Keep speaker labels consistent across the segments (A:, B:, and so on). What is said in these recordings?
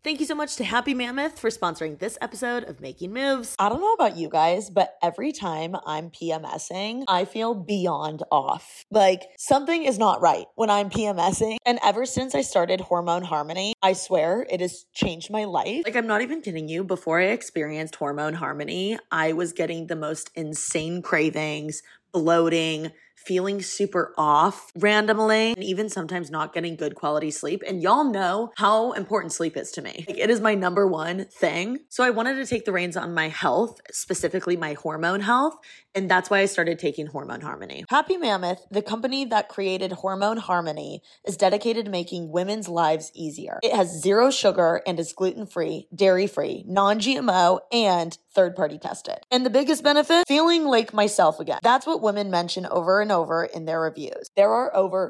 A: Thank you so much to Happy Mammoth for sponsoring this episode of Making Moves. I don't know about you guys, but every time I'm PMSing, I feel beyond off. Like something is not right when I'm PMSing. And ever since I started Hormone Harmony, I swear it has changed my life. Like I'm not even kidding you. Before I experienced Hormone Harmony, I was getting the most insane cravings, bloating, feeling super off randomly, and even sometimes not getting good quality sleep. And y'all know how important sleep is to me. Like, it is my number one thing. So I wanted to take the reins on my health, specifically my hormone health. And that's why I started taking Hormone Harmony. Happy Mammoth, the company that created Hormone Harmony, is dedicated to making women's lives easier. It has 0 sugar and is gluten-free, dairy-free, non-GMO, and third-party tested. And the biggest benefit? Feeling like myself again. That's what women mention over and over in their reviews. There are over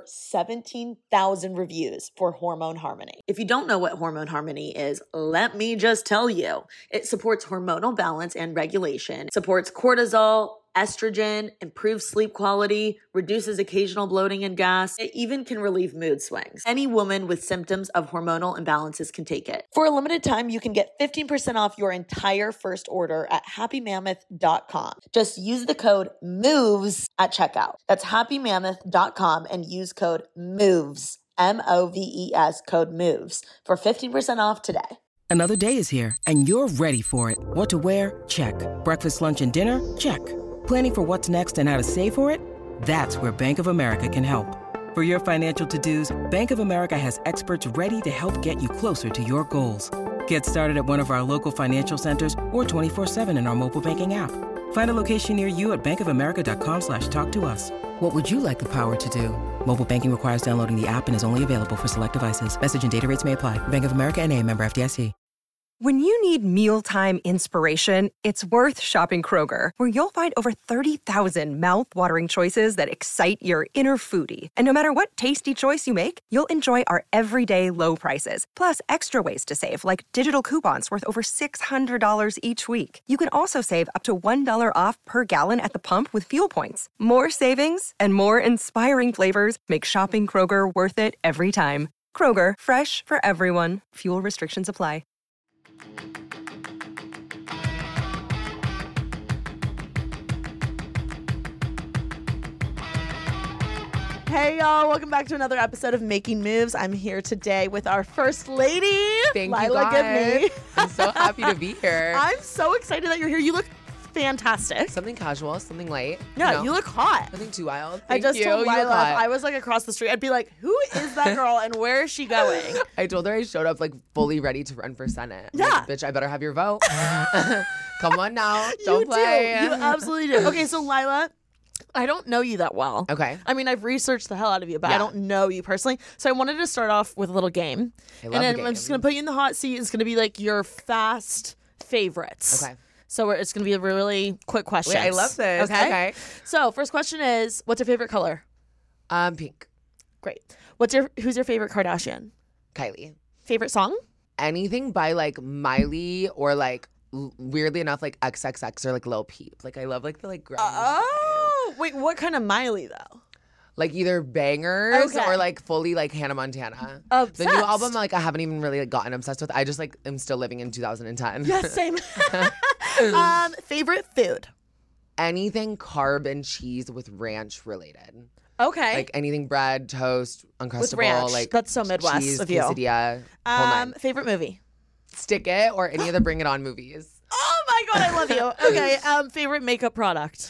A: 17,000 reviews for Hormone Harmony. If you don't know what Hormone Harmony is, let me just tell you. It supports hormonal balance and regulation, supports cortisol, estrogen, improves sleep quality, reduces occasional bloating and gas. It even can relieve mood swings. Any woman with symptoms of hormonal imbalances can take it. For a limited time, you can get 15% off your entire first order at happymammoth.com. Just use the code MOVES at checkout. That's happymammoth.com and use code MOVES, MOVES, code MOVES for 15% off today.
B: Another day is here, and you're ready for it. What to wear? Check. Breakfast, lunch, and dinner? Check. Planning for what's next and how to save for it? That's where Bank of America can help. For your financial to-dos, Bank of America has experts ready to help get you closer to your goals. Get started at one of our local financial centers or 24/7 in our mobile banking app. Find a location near you at bankofamerica.com/talktous. What would you like the power to do? Mobile banking requires downloading the app and is only available for select devices. Message and data rates may apply. Bank of America N.A., member FDIC.
C: When you need mealtime inspiration, it's worth shopping Kroger, where you'll find over 30,000 mouth-watering choices that excite your inner foodie. And no matter what tasty choice you make, you'll enjoy our everyday low prices, plus extra ways to save, like digital coupons worth over $600 each week. You can also save up to $1 off per gallon at the pump with fuel points. More savings and more inspiring flavors make shopping Kroger worth it every time. Kroger, fresh for everyone. Fuel restrictions apply.
A: Hey y'all, welcome back to another episode of Making Moves. I'm here today with our first lady, Lila Gibney.
D: I'm so happy to be here.
A: I'm so excited that you're here. You look fantastic.
D: Something casual, something light.
A: Yeah, you look hot.
D: Nothing too wild.
A: I just told Lila, if I was like across the street, I'd be like, who is that girl and where is she going?
D: I told her I showed up like fully ready to run for Senate.
A: Yeah.
D: Like, bitch, I better have your vote. Come on now. Don't play.
A: You absolutely do. Okay, so Lila, I don't know you that well.
D: Okay.
A: I mean, I've researched the hell out of you, but I don't know you personally. So I wanted to start off with a little game.
D: I love the game.
A: I'm just going to put you in the hot seat. It's going to be like your fast favorites.
D: Okay.
A: So it's going to be a really quick question.
D: Wait, I love this. Okay.
A: So first question is, what's your favorite color?
D: Pink.
A: Great. Who's your favorite Kardashian?
D: Kylie.
A: Favorite song?
D: Anything by like Miley or like weirdly enough like XXX or like Lil Peep. Like I love like the like grunge.
A: Oh, wait, what kind of Miley though?
D: Like either bangers
A: Okay.
D: or like fully like Hannah Montana.
A: Obsessed.
D: The new album like I haven't even really like gotten obsessed with. I just like am still living in 2010.
A: Yes, same. Favorite food?
D: Anything carb and cheese with ranch related.
A: Okay.
D: Like anything bread, toast, Uncrustable.
A: With ranch.
D: Like
A: That's so Midwest
D: cheese,
A: of you.
D: quesadilla, whole nine.
A: Favorite movie?
D: Stick It or any of the Bring It On movies.
A: Oh my God, I love you. Okay. Favorite makeup product?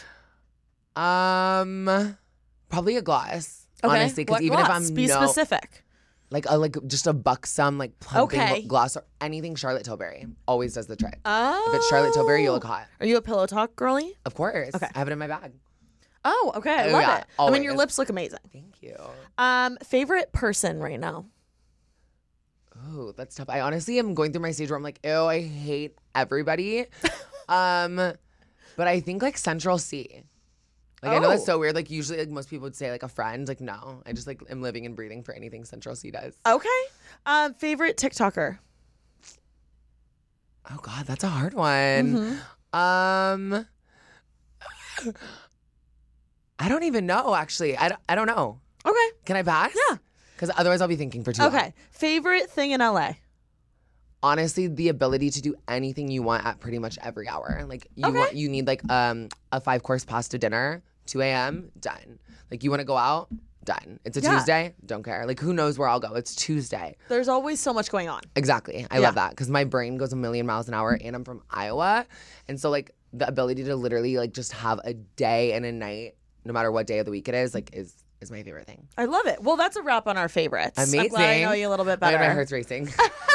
D: Probably a gloss.
A: Okay.
D: Honestly, because
A: What
D: even
A: gloss?
D: if I'm
A: Be specific.
D: like just a buxom like plumping
A: Okay.
D: gloss or anything Charlotte Tilbury always does the trick.
A: Oh.
D: If it's Charlotte Tilbury, you look hot.
A: Are you a Pillow Talk girly?
D: Of course.
A: Okay.
D: I have it in my bag.
A: Oh, okay. I
D: Oh,
A: love
D: yeah,
A: it. I mean, your
D: always.
A: lips look amazing.
D: Thank you.
A: Favorite person right now?
D: Oh, that's tough. I honestly am going through my stage where I'm like, ew, I hate everybody. But I think like Central C. Like I know that's so weird. Like usually like most people would say like a friend. Like no, I just like am living and breathing for anything Central C does.
A: Okay. Favorite TikToker?
D: Oh God, that's a hard one. I don't even know actually. I don't know.
A: Okay.
D: Can I pass?
A: Yeah.
D: Because otherwise I'll be thinking for too long.
A: Okay. Favorite thing in LA?
D: honestly the ability to do anything you want at pretty much every hour. Like you need like a 5-course pasta dinner, 2 a.m. done. Like you want to go out, done. It's a Tuesday, don't care. Like who knows where I'll go? It's Tuesday.
A: There's always so much going on.
D: Exactly. I love that because my brain goes a million miles an hour, and I'm from Iowa, and so like the ability to literally like just have a day and a night, no matter what day of the week it is, like is my favorite thing.
A: I love it. Well, that's a wrap on our favorites.
D: Amazing.
A: I'm glad I know you a little bit better.
D: My heart's racing.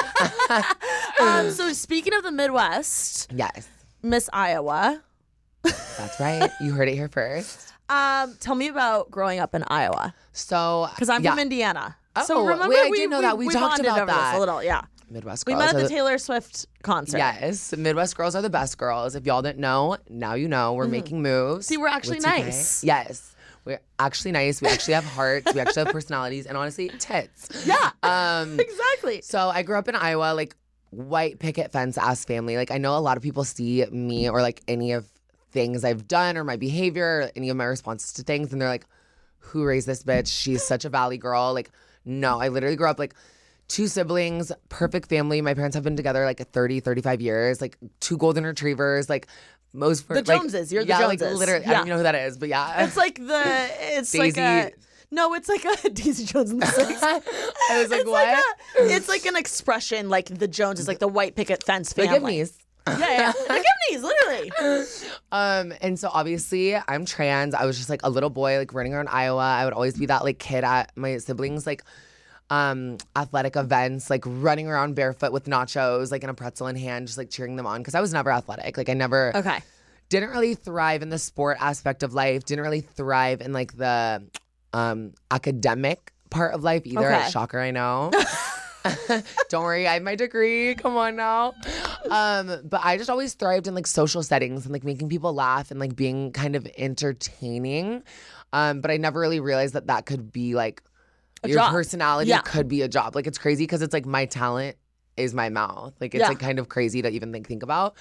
A: So speaking of the Midwest,
D: Yes.
A: Miss Iowa.
D: That's right. You heard it here first.
A: Tell me about growing up in Iowa.
D: So,
A: because I'm from Indiana.
D: Oh,
A: so remember,
D: wait, I didn't know that. We talked
A: bonded
D: about
A: over this
D: that.
A: a little. Yeah,
D: Midwest
A: we
D: girls.
A: met at the Taylor Swift concert.
D: Yes, Midwest girls are the best girls. If y'all didn't know, now you know. We're making moves.
A: See, we're actually
D: with 2K.
A: nice.
D: Yes, we're actually nice. We actually have hearts. We actually have personalities, and honestly, tits.
A: Yeah, exactly.
D: So I grew up in Iowa, like white picket fence ass family. Like I know a lot of people see me or like any of things I've done or my behavior, or any of my responses to things, and they're like, "Who raised this bitch? She's such a valley girl." Like, no, I literally grew up like 2 siblings, perfect family. My parents have been together like 30, 35 years, like 2 golden retrievers, like most
A: the Joneses. You're the Joneses.
D: Like literally, I don't even know who that is, but yeah.
A: It's like it's
D: Daisy.
A: like no, it's like a Daisy Jones and the Six.
D: I was like,
A: it's
D: what?
A: It's like an expression, like the Joneses, like the white picket fence family.
D: The Gibneys.
A: Yeah. The Gibneys, literally.
D: And so obviously I'm trans. I was just like a little boy, like running around Iowa. I would always be that like kid at my siblings, like athletic events, like running around barefoot with nachos, like in a pretzel in hand, just like cheering them on. Cause I was never athletic. Like I never didn't really thrive in the sport aspect of life. Didn't really thrive in like the academic part of life either. Shocker, I know. Don't worry, I have my degree. Come on now. But I just always thrived in like social settings and like making people laugh and like being kind of entertaining. But I never really realized that that could be like your
A: job.
D: personality could be a job. Like it's crazy because it's like my talent is my mouth. Like it's like kind of crazy to even think about.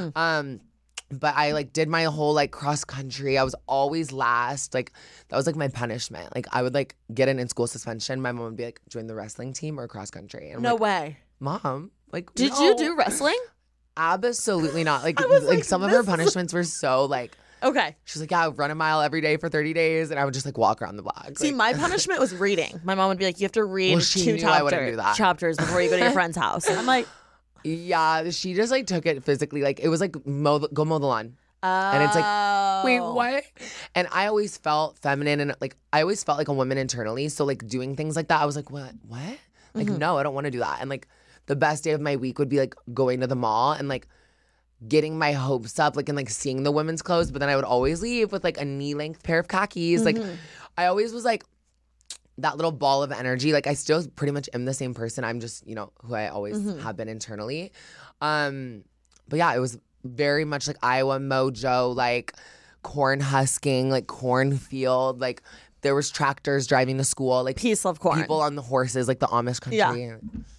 D: But I like did my whole like cross country. I was always last. Like that was like my punishment. Like I would like get an in-school suspension. My mom would be like, join the wrestling team or cross country. And I'm
A: no
D: like,
A: way.
D: Mom, like
A: Did
D: no.
A: you do wrestling?
D: Absolutely not. Like
A: like,
D: some of her punishments were so like she's like, yeah, run a mile every day for 30 days. And I would just like walk around the block.
A: See,
D: like,
A: my punishment was reading. My mom would be like, you have to read
D: Well, she
A: 2
D: knew I wouldn't do that.
A: chapters before you go to your friend's house. And I'm like,
D: yeah, she just like took it physically. Like it was like go mow the lawn. And it's like, wait, what? And I always felt feminine and like I always felt like a woman internally. So like doing things like that, I was like, what? Like, no, I don't want to do that. And like the best day of my week would be like going to the mall and like getting my hopes up, like and like seeing the women's clothes. But then I would always leave with like a knee-length pair of khakis. Like I always was like that little ball of energy. Like I still pretty much am the same person. I'm just, you know, who I always have been internally. But yeah, it was very much like Iowa mojo, like corn husking, like cornfield, like there was tractors driving to school, like
A: peace, love, corn.
D: People on the horses, like the Amish country.
A: Yeah.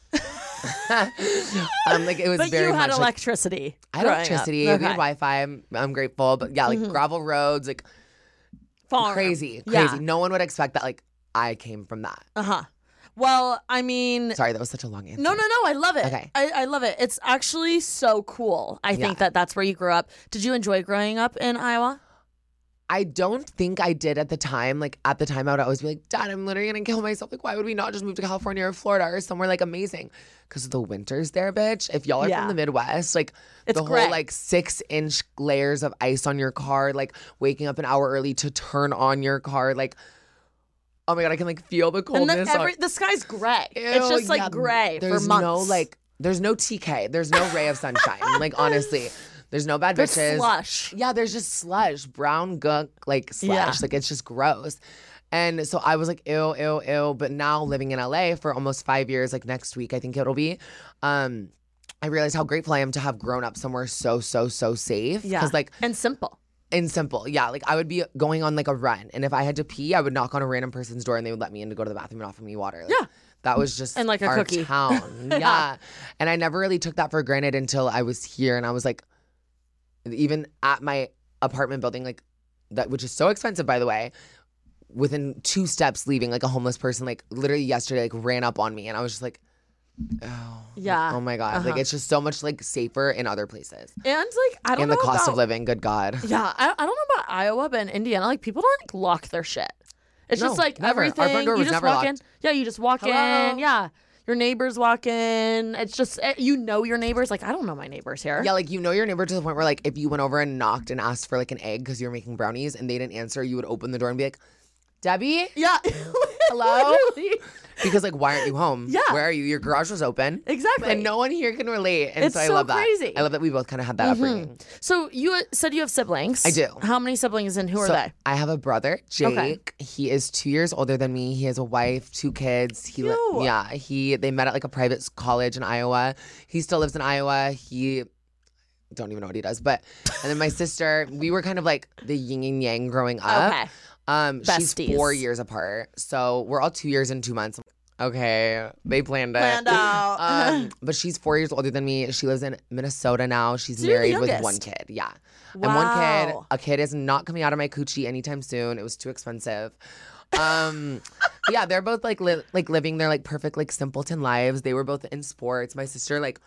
D: Like it was
A: but
D: very
A: you had
D: much
A: electricity.
D: Like, I had electricity.
A: Okay.
D: We had Wi-Fi. I'm grateful, but yeah, like gravel roads, like
A: Farm.
D: crazy.
A: Yeah.
D: No one would expect that. Like I came from that.
A: Well, I mean,
D: Sorry, that was such a long answer.
A: No, I love it.
D: Okay.
A: I love it. It's actually so cool. I think that's where you grew up. Did you enjoy growing up in Iowa?
D: I don't think I did at the time. Like at the time, I would always be like, Dad, I'm literally gonna kill myself. Like, why would we not just move to California or Florida or somewhere like amazing? Because the winters there, bitch. If y'all are from the Midwest, like
A: it's
D: the
A: gray.
D: whole like 6-inch layers of ice on your car, like waking up an hour early to turn on your car, like. Oh my God, I can like feel the coldness.
A: And the sky's gray. It's just like gray for months.
D: There's no TK. There's no ray of sunshine. Like honestly, there's no bad bitches.
A: There's slush.
D: Yeah, there's just slush, brown gunk, like slush.
A: Yeah.
D: Like it's just gross. And so I was like, ew. But now living in LA for almost 5 years, like next week I think it'll be, I realized how grateful I am to have grown up somewhere so safe.
A: Yeah.
D: 'Cause like
A: and simple.
D: And simple. Yeah. Like I would be going on like a run. And if I had to pee, I would knock on a random person's door and they would let me in to go to the bathroom and offer me water. Like,
A: yeah.
D: That was just
A: and like a
D: our
A: cookie.
D: town. Yeah. And I never really took that for granted until I was here and I was like, even at my apartment building, like that, which is so expensive, by the way, within 2 steps leaving, like a homeless person, like literally yesterday, like ran up on me. And I was just like,
A: Yeah.
D: Oh my God. Like, it's just so much like safer in other places.
A: And like, I don't
D: And
A: know
D: the cost
A: about,
D: of living, good God.
A: Yeah, I don't know about Iowa, but in Indiana, like people don't like lock their shit. It's
D: No,
A: just like
D: never. Our
A: everything.
D: front door
A: You
D: was
A: just
D: never
A: walk in.
D: locked.
A: Yeah, you just walk
D: Hello?
A: in. Yeah, your neighbors walk in. It's just you know your neighbors. Like I don't know my neighbors here.
D: Yeah, like you know your neighbor to the point where like if you went over and knocked and asked for like an egg because you were making brownies and they didn't answer, you would open the door and be like, Debbie?
A: Yeah.
D: Hello?
A: Literally.
D: Because like, why aren't you home?
A: Yeah.
D: Where are you? Your garage was open.
A: Exactly.
D: And no one here can relate. And
A: It's
D: so I
A: so
D: love that.
A: crazy.
D: I love that we both kind of had that upbringing.
A: So you said you have siblings.
D: I do.
A: How many siblings and who are
D: So
A: they?
D: I have a brother, Jake.
A: Okay.
D: He is 2 years older than me. He has a wife, 2 kids.
A: Cute.
D: They met at like a private college in Iowa. He still lives in Iowa. He don't even know what he does. But and then my sister, we were kind of like the yin and yang growing up.
A: Okay.
D: She's
A: Besties.
D: 4 years apart. So we're all 2 years and 2 months. Okay, they planned it.
A: Planned out.
D: But she's 4 years older than me. She lives in Minnesota now. She's
A: So you're the
D: married with
A: youngest.
D: 1 kid. Yeah. And 1 kid.
A: Wow.
D: A kid is not coming out of my coochie anytime soon. It was too expensive. But yeah, they're both like living their like perfect like simpleton lives. They were both in sports. My sister like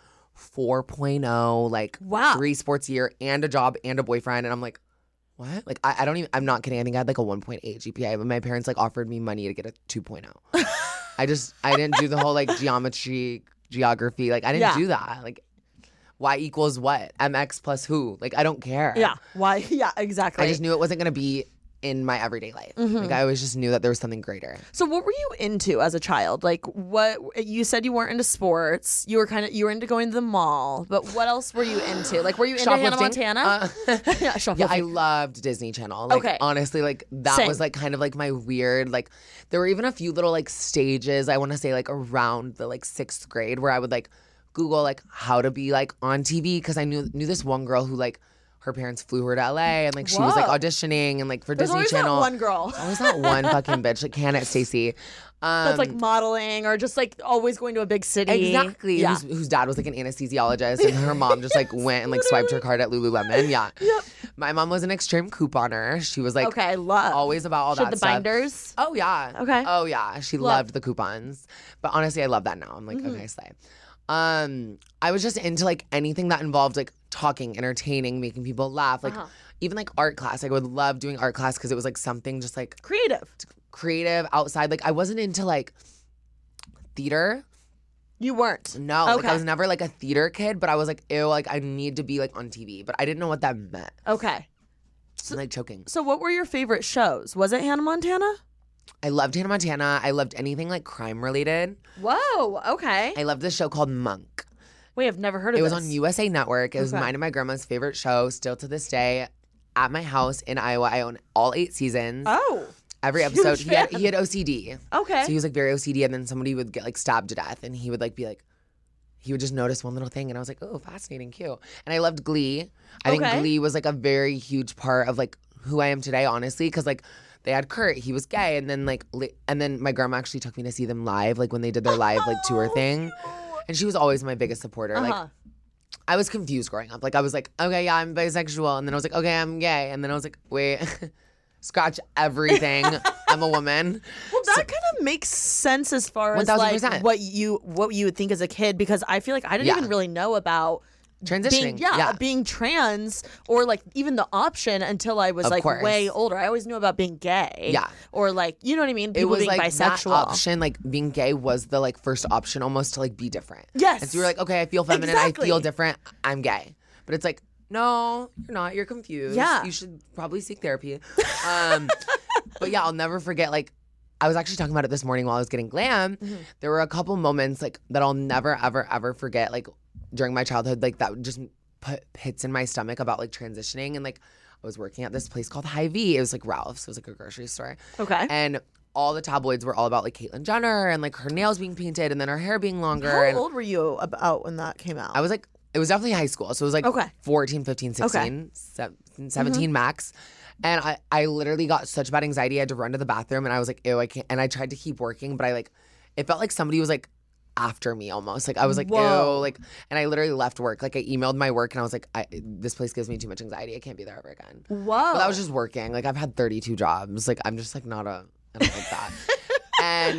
D: 4.0, like
A: Wow.
D: 3 sports a year and a job and a boyfriend. And I'm like, what? Like I don't even. I'm not kidding. I think I had like a 1.8 GPA, but my parents like offered me money to get a 2.0. I didn't do the whole like geography. Like I didn't
A: Yeah.
D: do that. Like y equals what? MX plus who? Like I don't care.
A: Yeah. Why? Yeah. Exactly.
D: I just knew it wasn't gonna be in my everyday life. Like I always just knew that there was something greater.
A: So what were you into as a child? Like what you said you weren't into sports. You were into going to the mall. But what else were you into? Like were you into Hannah
D: Shoplifting?
A: Montana? Yeah,
D: Yeah,
A: shoplifting.
D: I loved Disney Channel. Like,
A: Okay.
D: honestly, like that
A: Same.
D: was like kind of like my weird, like there were even a few little like stages, I want to say like around the like 6th grade where I would like Google like how to be like on TV because I knew this one girl who like her parents flew her to LA and like she was like
A: Whoa.
D: auditioning and like for
A: There's
D: Disney
A: always
D: Channel.
A: that one girl
D: There's always that one fucking bitch like Hannah Stacey.
A: that's like modeling or just like always going to a big city.
D: Exactly.
A: Yeah.
D: Whose dad was like an anesthesiologist and her mom just like went and like swiped her card at Lululemon. Yeah.
A: Yep.
D: My mom was an extreme couponer. She was like
A: Okay, I love.
D: always about all
A: She had
D: that
A: the
D: stuff.
A: binders.
D: Oh yeah.
A: Okay.
D: Oh yeah. She loved the coupons. But honestly, I love that now. I'm like, okay, slay. I was just into like anything that involved like talking, entertaining, making people laugh. Like even like art class. Like, I would love doing art class because it was like something just like creative outside. Like I wasn't into like theater.
A: You weren't.
D: No, like
A: Okay.
D: I was never like a theater kid, but I was like, ew, like I need to be like on TV. But I didn't know what that meant.
A: Okay.
D: I'm like choking.
A: So what were your favorite shows? Was it Hannah Montana?
D: I loved Hannah Montana. I loved anything like crime related.
A: Whoa. Okay.
D: I loved this show called Monk.
A: Wait, I've never heard of
D: It
A: this.
D: was on USA Network. It was
A: Okay.
D: mine and my grandma's favorite show, still to this day. At my house in Iowa, I own all 8 seasons.
A: Oh.
D: Every
A: huge
D: episode, he had
A: fan.
D: OCD.
A: Okay.
D: So he was like very OCD, and then somebody would get like stabbed to death, and he would like be like, he would just notice one little thing, and I was like, oh, fascinating, cute. And I loved Glee. I think
A: Okay.
D: Glee was like a very huge part of like who I am today, honestly, because like they had Kurt, he was gay, and then like, and then my grandma actually took me to see them live, like when they did their live like tour thing, and she was always my biggest supporter. Like I was confused growing up. Like I was like, okay, yeah, I'm bisexual, and then I was like, okay, I'm gay, and then I was like, wait. Scratch everything. I'm a woman.
A: Well, that kind of makes sense as far as like
D: 1000%.
A: what you would think as a kid, because I feel like I didn't
D: Yeah.
A: even really know about
D: Transitioning.
A: being trans or like even the option until I was
D: Of
A: like
D: course.
A: way older. I always knew about being gay.
D: Yeah.
A: Or like, you know what I mean?
D: It
A: People
D: was
A: being
D: like
A: bisexual.
D: that option, like being gay was the like first option almost to like be different.
A: Yes.
D: And so you were like, okay, I feel feminine,
A: Exactly.
D: I feel different, I'm gay. But it's like, no, you're not. You're confused.
A: Yeah.
D: You should probably seek therapy. But yeah, I'll never forget, like, I was actually talking about it this morning while I was getting glam.
A: Mm-hmm.
D: There were a couple moments like that I'll never, ever, ever forget, like during my childhood, like that would just put pits in my stomach about like transitioning. And like I was working at this place called Hy-Vee. It was like Ralph's. It was like a grocery store.
A: Okay.
D: And all the tabloids were all about like Caitlyn Jenner and like her nails being painted and then her hair being longer.
A: How
D: and
A: old were you about when that came out?
D: I was like, it was definitely high school. So it was like
A: Okay.
D: 14, 15, 16, 17 max. And I literally got such bad anxiety. I had to run to the bathroom and I was like, ew, I can't. And I tried to keep working, but it felt like somebody was like after me almost. Like I was like,
A: Whoa.
D: ew. Like, and I literally left work. Like I emailed my work and I was like, this place gives me too much anxiety. I can't be there ever again.
A: Whoa.
D: But that was just working. Like I've had 32 jobs. Like I'm just like I don't like that. And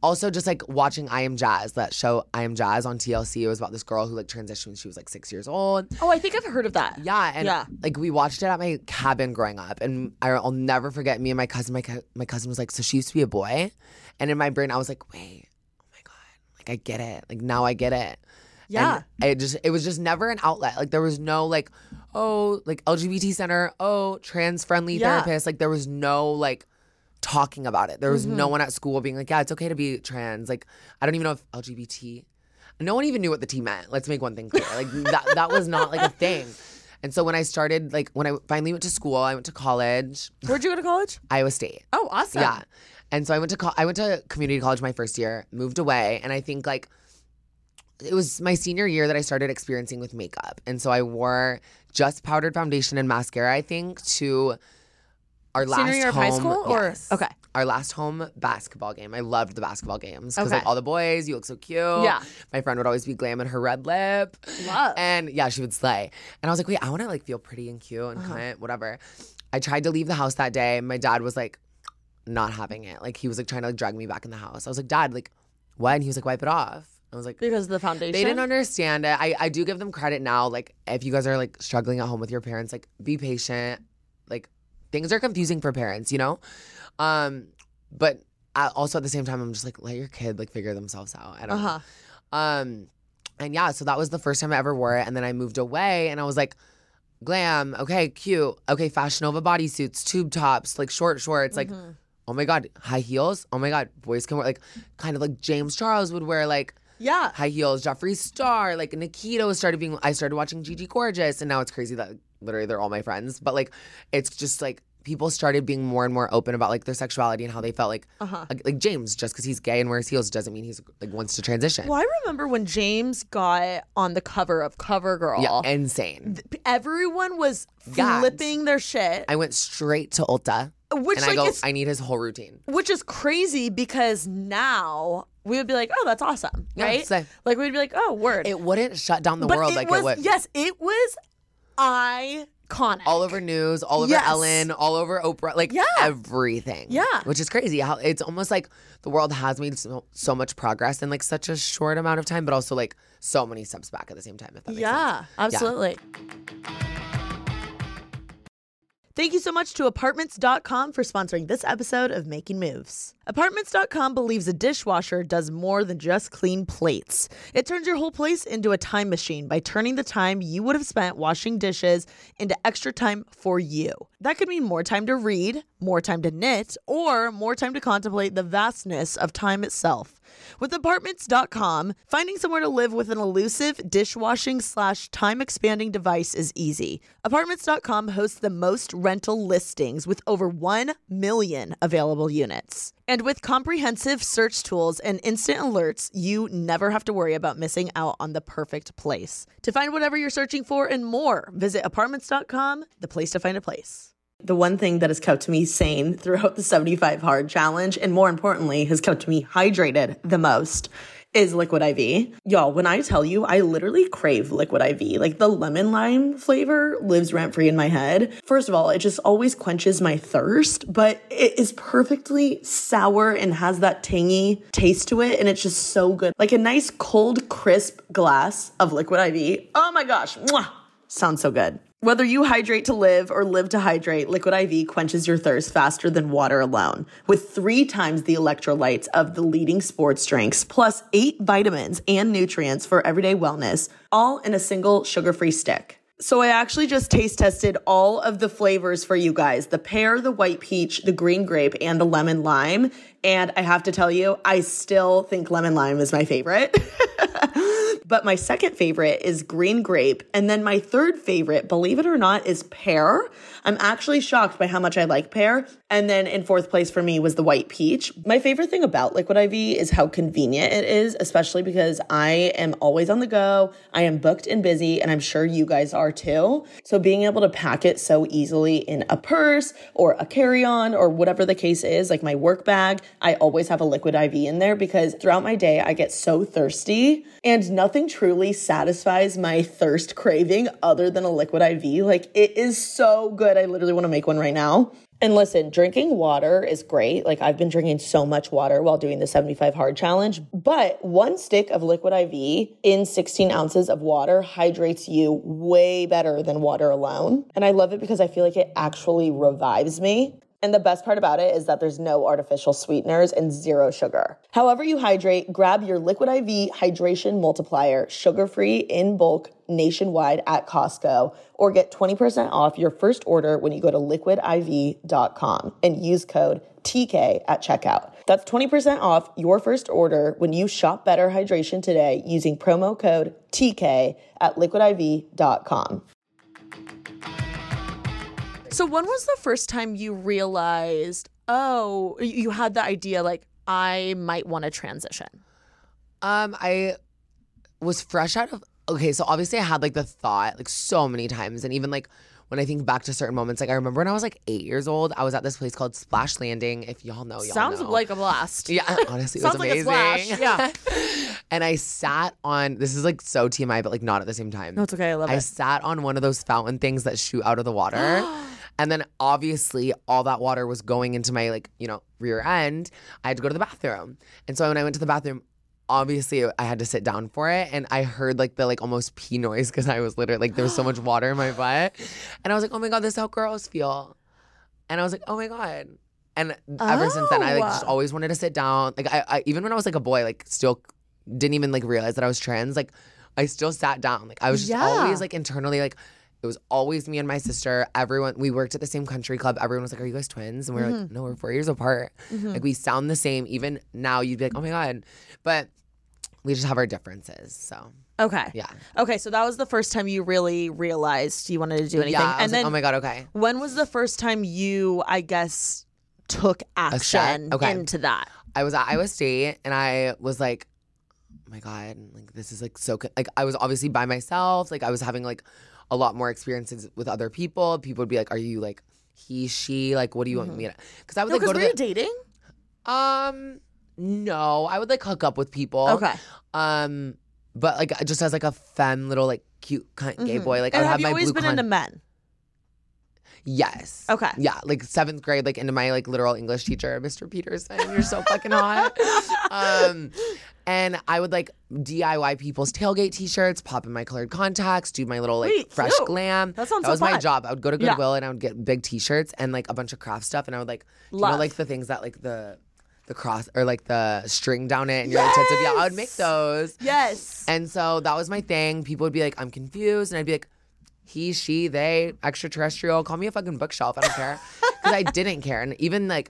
D: Also, just like watching I Am Jazz, that show I Am Jazz on TLC. It was about this girl who like transitioned when she was like 6 years old.
A: Oh, I think I've heard of that.
D: Yeah, and like we watched it at my cabin growing up, and I'll never forget me and my cousin. My cousin was like, "So she used to be a boy," and in my brain I was like, "Wait, oh my god, like I get it. Like now I get it."
A: Yeah,
D: and it was just never an outlet. Like there was no like, oh, like LGBT center, oh, trans friendly therapist. Like there was no like talking about it. There was no one at school being like, yeah, it's okay to be trans. Like, I don't even know if LGBT, no one even knew what the T meant. Let's make one thing clear. Like that was not like a thing. And so when I started, like when I finally went to school, I went to college.
A: Where'd you go to college?
D: Iowa State.
A: Oh, awesome.
D: Yeah. And so I went to community college my first year, moved away. And I think like it was my senior year that I started experiencing with makeup. And so I wore just powdered foundation and mascara, I think, to our last
A: senior year of high school?
D: Yes.
A: Or okay.
D: Our last home basketball game. I loved the basketball games because
A: Okay.
D: like all the boys, you look so cute.
A: Yeah.
D: My friend would always be glamming her red lip.
A: Love.
D: And yeah, she would slay. And I was like, wait, I want to like feel pretty and cute and cunt, whatever. I tried to leave the house that day. My dad was like not having it. Like he was like trying to like drag me back in the house. I was like, Dad, like what? And he was like, wipe it off. I was like,
A: Because of the foundation?
D: they didn't understand it. I do give them credit now. Like if you guys are like struggling at home with your parents, like be patient. Like things are confusing for parents, you know? But also at the same time, I'm just like, let your kid like figure themselves out. I don't know. And yeah, so that was the first time I ever wore it. And then I moved away and I was like, glam, okay, cute. Okay, Fashion Nova bodysuits, tube tops, like short shorts, like, oh my God, high heels. Oh my God, boys can wear like kind of like James Charles would wear like high heels, Jeffree Star, like Nikita I started watching Gigi Gorgeous, and now it's crazy that literally they're all my friends. But like, it's just like people started being more and more open about like their sexuality and how they felt like James, just because he's gay and wears heels doesn't mean he's like wants to transition.
A: Well, I remember when James got on the cover of CoverGirl.
D: Yeah, insane.
A: Everyone was
D: Gagged.
A: flipping their shit.
D: I went straight to Ulta.
A: Which,
D: and
A: like,
D: I go, I need his whole routine.
A: Which is crazy because now we would be like, oh, that's awesome,
D: Yeah,
A: right?
D: slay.
A: Like we'd be like, oh, word.
D: It wouldn't shut down the
A: But
D: world like
A: was,
D: it would.
A: Yes, it was iconic.
D: All over news, all over
A: Yes.
D: Ellen, all over Oprah, like everything.
A: Yeah.
D: Which is crazy. How it's almost like the world has made so much progress in like such a short amount of time, but also like so many steps back at the same time, if that makes sense.
A: Absolutely. Thank you so much to Apartments.com for sponsoring this episode of Making Moves. Apartments.com believes a dishwasher does more than just clean plates. It turns your whole place into a time machine by turning the time you would have spent washing dishes into extra time for you. That could mean more time to read, more time to knit, or more time to contemplate the vastness of time itself. With Apartments.com, finding somewhere to live with an elusive dishwashing/time expanding device is easy. Apartments.com hosts the most rental listings with over 1 million available units. And with comprehensive search tools and instant alerts, you never have to worry about missing out on the perfect place. To find whatever you're searching for and more, visit Apartments.com, the place to find a place. The one thing that has kept me sane throughout the 75 Hard Challenge, and more importantly, has kept me hydrated the most, is Liquid IV. Y'all, when I tell you, I literally crave Liquid IV. Like, the lemon lime flavor lives rent-free in my head. First of all, it just always quenches my thirst, but it is perfectly sour and has that tangy taste to it, and it's just so good. Like a nice, cold, crisp glass of Liquid IV. Oh my gosh. Mwah! Sounds so good. Whether you hydrate to live or live to hydrate, Liquid IV quenches your thirst faster than water alone. With 3 times the electrolytes of the leading sports drinks, plus 8 vitamins and nutrients for everyday wellness, all in a single sugar-free stick. So I actually just taste tested all of the flavors for you guys. The pear, the white peach, the green grape, and the lemon lime. And I have to tell you, I still think lemon lime is my favorite. But my second favorite is green grape. And then my third favorite, believe it or not, is pear. I'm actually shocked by how much I like pear. And then in fourth place for me was the white peach. My favorite thing about Liquid IV is how convenient it is, especially because I am always on the go. I am booked and busy, and I'm sure you guys are too. So being able to pack it so easily in a purse or a carry-on or whatever the case is, like my work bag, I always have a Liquid IV in there because throughout my day, I get so thirsty, and nothing truly satisfies my thirst craving other than a Liquid IV. Like, it is so good. I literally want to make one right now. And listen, drinking water is great. Like I've been drinking so much water while doing the 75 hard challenge, but 1 stick of Liquid IV in 16 ounces of water hydrates you way better than water alone. And I love it because I feel like it actually revives me. And the best part about it is that there's no artificial sweeteners and 0 sugar. However you hydrate, grab your Liquid IV Hydration Multiplier, sugar-free in bulk nationwide at Costco, or get 20% off your first order when you go to liquidiv.com and use code TK at checkout. That's 20% off your first order when you shop Better Hydration today using promo code TK at liquidiv.com.
E: So when was the first time you realized, oh, you had the idea like, I might want to transition?
D: I was fresh out of, okay, so obviously I had like the thought like so many times. And even like when I think back to certain moments, like I remember when I was like 8 years old, I was at this place called Splash Landing. If y'all know, y'all
E: Sounds
D: know.
E: like a blast.
D: Yeah, honestly, it was
E: Sounds like a
D: amazing.
E: splash. Yeah.
D: And I sat on, this is like so TMI, but like not at the same time.
E: No, it's okay. I love
D: I
E: it.
D: sat on one of those fountain things that shoot out of the water. And then obviously all that water was going into my like, you know, rear end. I had to go to the bathroom. And so when I went to the bathroom, obviously I had to sit down for it. And I heard like the like almost pee noise because I was literally like, there was so much water in my butt. And I was like, oh my God, this is how girls feel. And I was like, oh my God. And ever since then, I like just always wanted to sit down. Like I even when I was like a boy, like still didn't even like realize that I was trans. Like I still sat down. Like I was just always like internally like, it was always me and my sister. Everyone, we worked at the same country club. Everyone was like, are you guys twins? And we were like, no, we're 4 years apart. Like we sound the same. Even now you'd be like, oh my God. But we just have our differences. So
E: Okay.
D: yeah.
E: Okay, so that was the first time you really realized you wanted to do anything.
D: Yeah, I was
E: and then
D: like, oh my God, okay.
E: when was the first time you, I guess, took action into that?
D: I was at Iowa State and I was like, oh my God, like this is like so, like I was obviously by myself. Like I was having like a lot more experiences with other people. People would be like, are you like he, she? Like, what do you want me to? Because I would like go to
E: were you dating?
D: No, I would like hook up with people.
E: Okay.
D: But like just as like a femme little like cute cunt gay boy. Like I
E: And
D: would
E: have
D: have
E: you
D: my
E: always
D: blue
E: been into men?
D: Yes.
E: Okay.
D: Yeah, like 7th grade, like into my like literal English teacher, Mr. Peterson. You're so fucking hot. And I would like DIY people's tailgate t-shirts, pop in my colored contacts, do my little like
E: Wait,
D: fresh
E: cute.
D: glam.
E: That sounds
D: That
E: so
D: was my
E: fun.
D: job. I would go to Goodwill and I would get big t-shirts and like a bunch of craft stuff. And I would like, you know,
E: Love.
D: like the things that like the cross or like the string down it and your like, tits would be out. I would make those.
E: Yes.
D: And so that was my thing. People would be like, I'm confused. And I'd be like, he, she, they, extraterrestrial, call me a fucking bookshelf. I don't care. Because I didn't care. And even like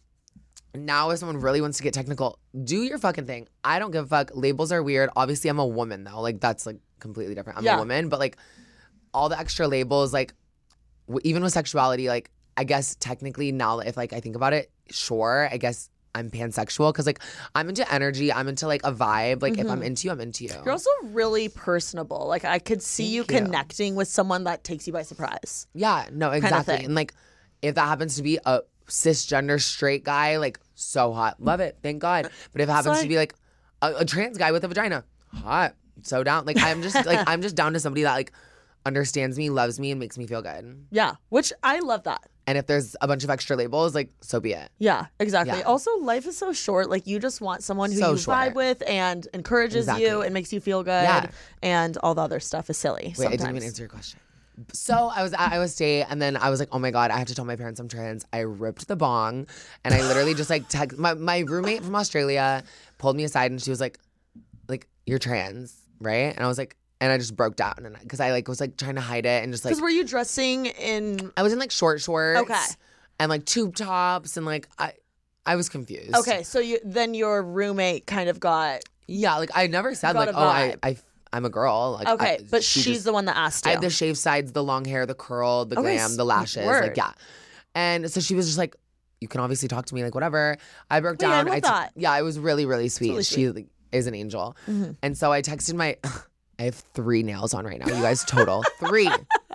D: now if someone really wants to get technical, do your fucking thing. I don't give a fuck. Labels are weird. Obviously I'm a woman though. Like that's like completely different. I'm a woman. But like all the extra labels, like even with sexuality, like I guess technically now if like I think about it, sure, I guess I'm pansexual because like I'm into energy. I'm into like a vibe. Like if I'm into you, I'm into you.
E: You're also really personable. Like I could see you connecting with someone that takes you by surprise.
D: Yeah, no, exactly.
E: thing.
D: And like if that happens to be a cisgender straight guy, like so hot. Love it. Thank God. But if it happens to be like a trans guy with a vagina, hot. So down. Like I'm just like I'm just down to somebody that like understands me, loves me, and makes me feel good.
E: Yeah, which I love that.
D: And if there's a bunch of extra labels, like so be it.
E: Yeah, exactly.
D: Yeah.
E: Also, life is so short. Like you just want someone who
D: So
E: you
D: short.
E: vibe with and encourages
D: Exactly.
E: you and makes you feel good.
D: Yeah.
E: And all the other stuff is silly.
D: Wait,
E: sometimes.
D: I didn't even answer your question. So I was at Iowa State, and then I was like, oh my God, I have to tell my parents I'm trans. I ripped the bong, and I literally just like my roommate from Australia pulled me aside, and she was like, you're trans, right? And I was like, and I just broke down, and because I like was like trying to hide it, and just like,
E: Because were you dressing in?
D: I was in like short shorts,
E: Okay.
D: and like tube tops, and like I was confused.
E: Okay, so then your roommate kind of got
D: Yeah, like I never said
E: Got
D: like,
E: a
D: oh,
E: vibe.
D: I'm a girl. Like,
E: okay, but
D: she
E: she's
D: just-
E: the one that asked
D: I
E: you.
D: had the shaved sides, the long hair, the curl, the
E: Okay,
D: glam, the lashes.
E: word.
D: Like, yeah. And so she was just like, you can obviously talk to me, like, whatever. I broke
E: Wait, I
D: down.
E: love that.
D: Yeah, it was really, really sweet.
E: really
D: She like, is an angel.
E: Mm-hmm.
D: And so I texted my, I have 3 nails on right now, you guys, total. 3.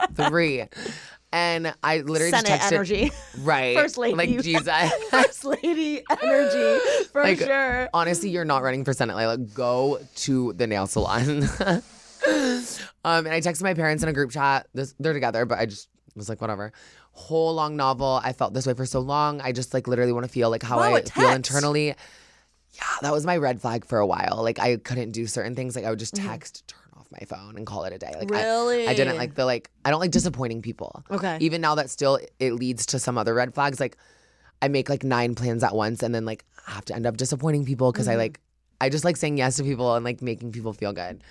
D: And I literally
E: Senate
D: just texted.
E: energy.
D: Right.
E: First lady.
D: Like, Jesus.
E: First lady energy for
D: Like,
E: sure.
D: Honestly, you're not running for Senate, Layla. Go to the nail salon. And I texted my parents in a group chat. They're together, but was like, whatever. Whole long novel. I felt this way for so long. I just like literally want to feel like how
E: Wow,
D: I
E: a
D: feel
E: text.
D: internally. Yeah, that was my red flag for a while. Like I couldn't do certain things. Like I would just text, turn off my phone and call it a day. Like
E: Really?
D: I didn't like I don't like disappointing people.
E: Okay.
D: Even now that still it leads to some other red flags. Like I make like 9 plans at once and then like I have to end up disappointing people because I just like saying yes to people and like making people feel good.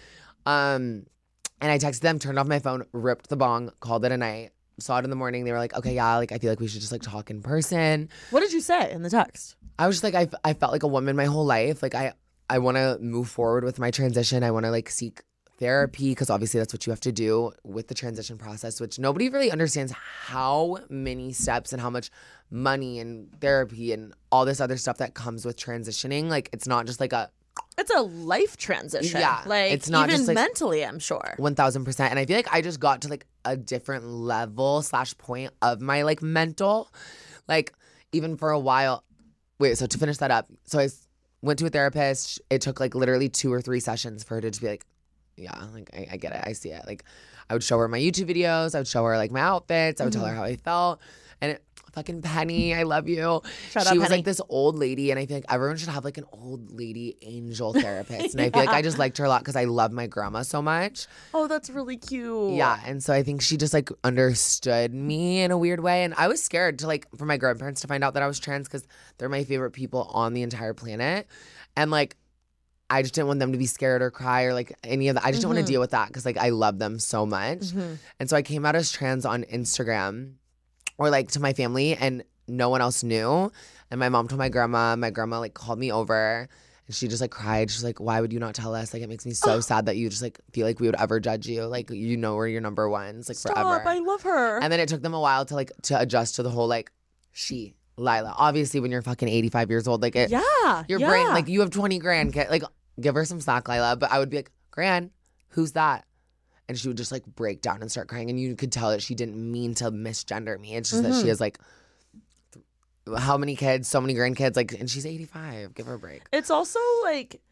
D: And I texted them, turned off my phone, ripped the bong, called it a night. Saw it in the morning. They were like, okay, yeah, like I feel like we should just like talk in person.
E: What did you say in the text?
D: I was just like, I felt like a woman my whole life. Like I want to move forward with my transition. I want to like seek therapy because obviously that's what you have to do with the transition process, which nobody really understands how many steps and how much money and therapy and all this other stuff that comes with transitioning. Like it's not just like
E: It's a life transition.
D: Yeah,
E: Like,
D: it's not
E: even
D: just, like-
E: mentally, I'm sure.
D: 1000%. And I feel like I just got to like a different level / point of my like mental, like even for a while. Wait, so to finish that up, so I went to a therapist. It took like literally 2 or 3 sessions for her to just be like, yeah, like I get it. I see it. Like I would show her my YouTube videos. I would show her like my outfits. I would tell her how I felt. And fucking Penny, I love you.
E: Shout
D: She
E: out,
D: was
E: Penny.
D: like this old lady, and I feel like everyone should have like an old lady angel therapist. And I feel like I just liked her a lot because I love my grandma so much.
E: Oh, that's really cute.
D: Yeah, and so I think she just like understood me in a weird way, and I was scared to like for my grandparents to find out that I was trans because they're my favorite people on the entire planet, and like I just didn't want them to be scared or cry or like any of that. I just didn't want to deal with that because like I love them so much, and so I came out as trans on Instagram or like to my family, and no one else knew, and my mom told my grandma. My grandma like called me over. And she just like cried. She's like, why would you not tell us? Like, it makes me so sad that you just like feel like we would ever judge you. Like, you know, we're your number ones, like
E: Stop,
D: forever.
E: I love her.
D: And then it took them a while to like to adjust to the whole like Lila. Obviously, when you're fucking 85 years old, like it,
E: yeah.
D: your brain, like you have 20 grand. Like, give her some slack, Lila. But I would be like, Gran, who's that? And she would just like break down and start crying, and you could tell that she didn't mean to misgender me. It's just that she has like how many kids, so many grandkids, like, and she's 85. Give her a break.
E: It's also like,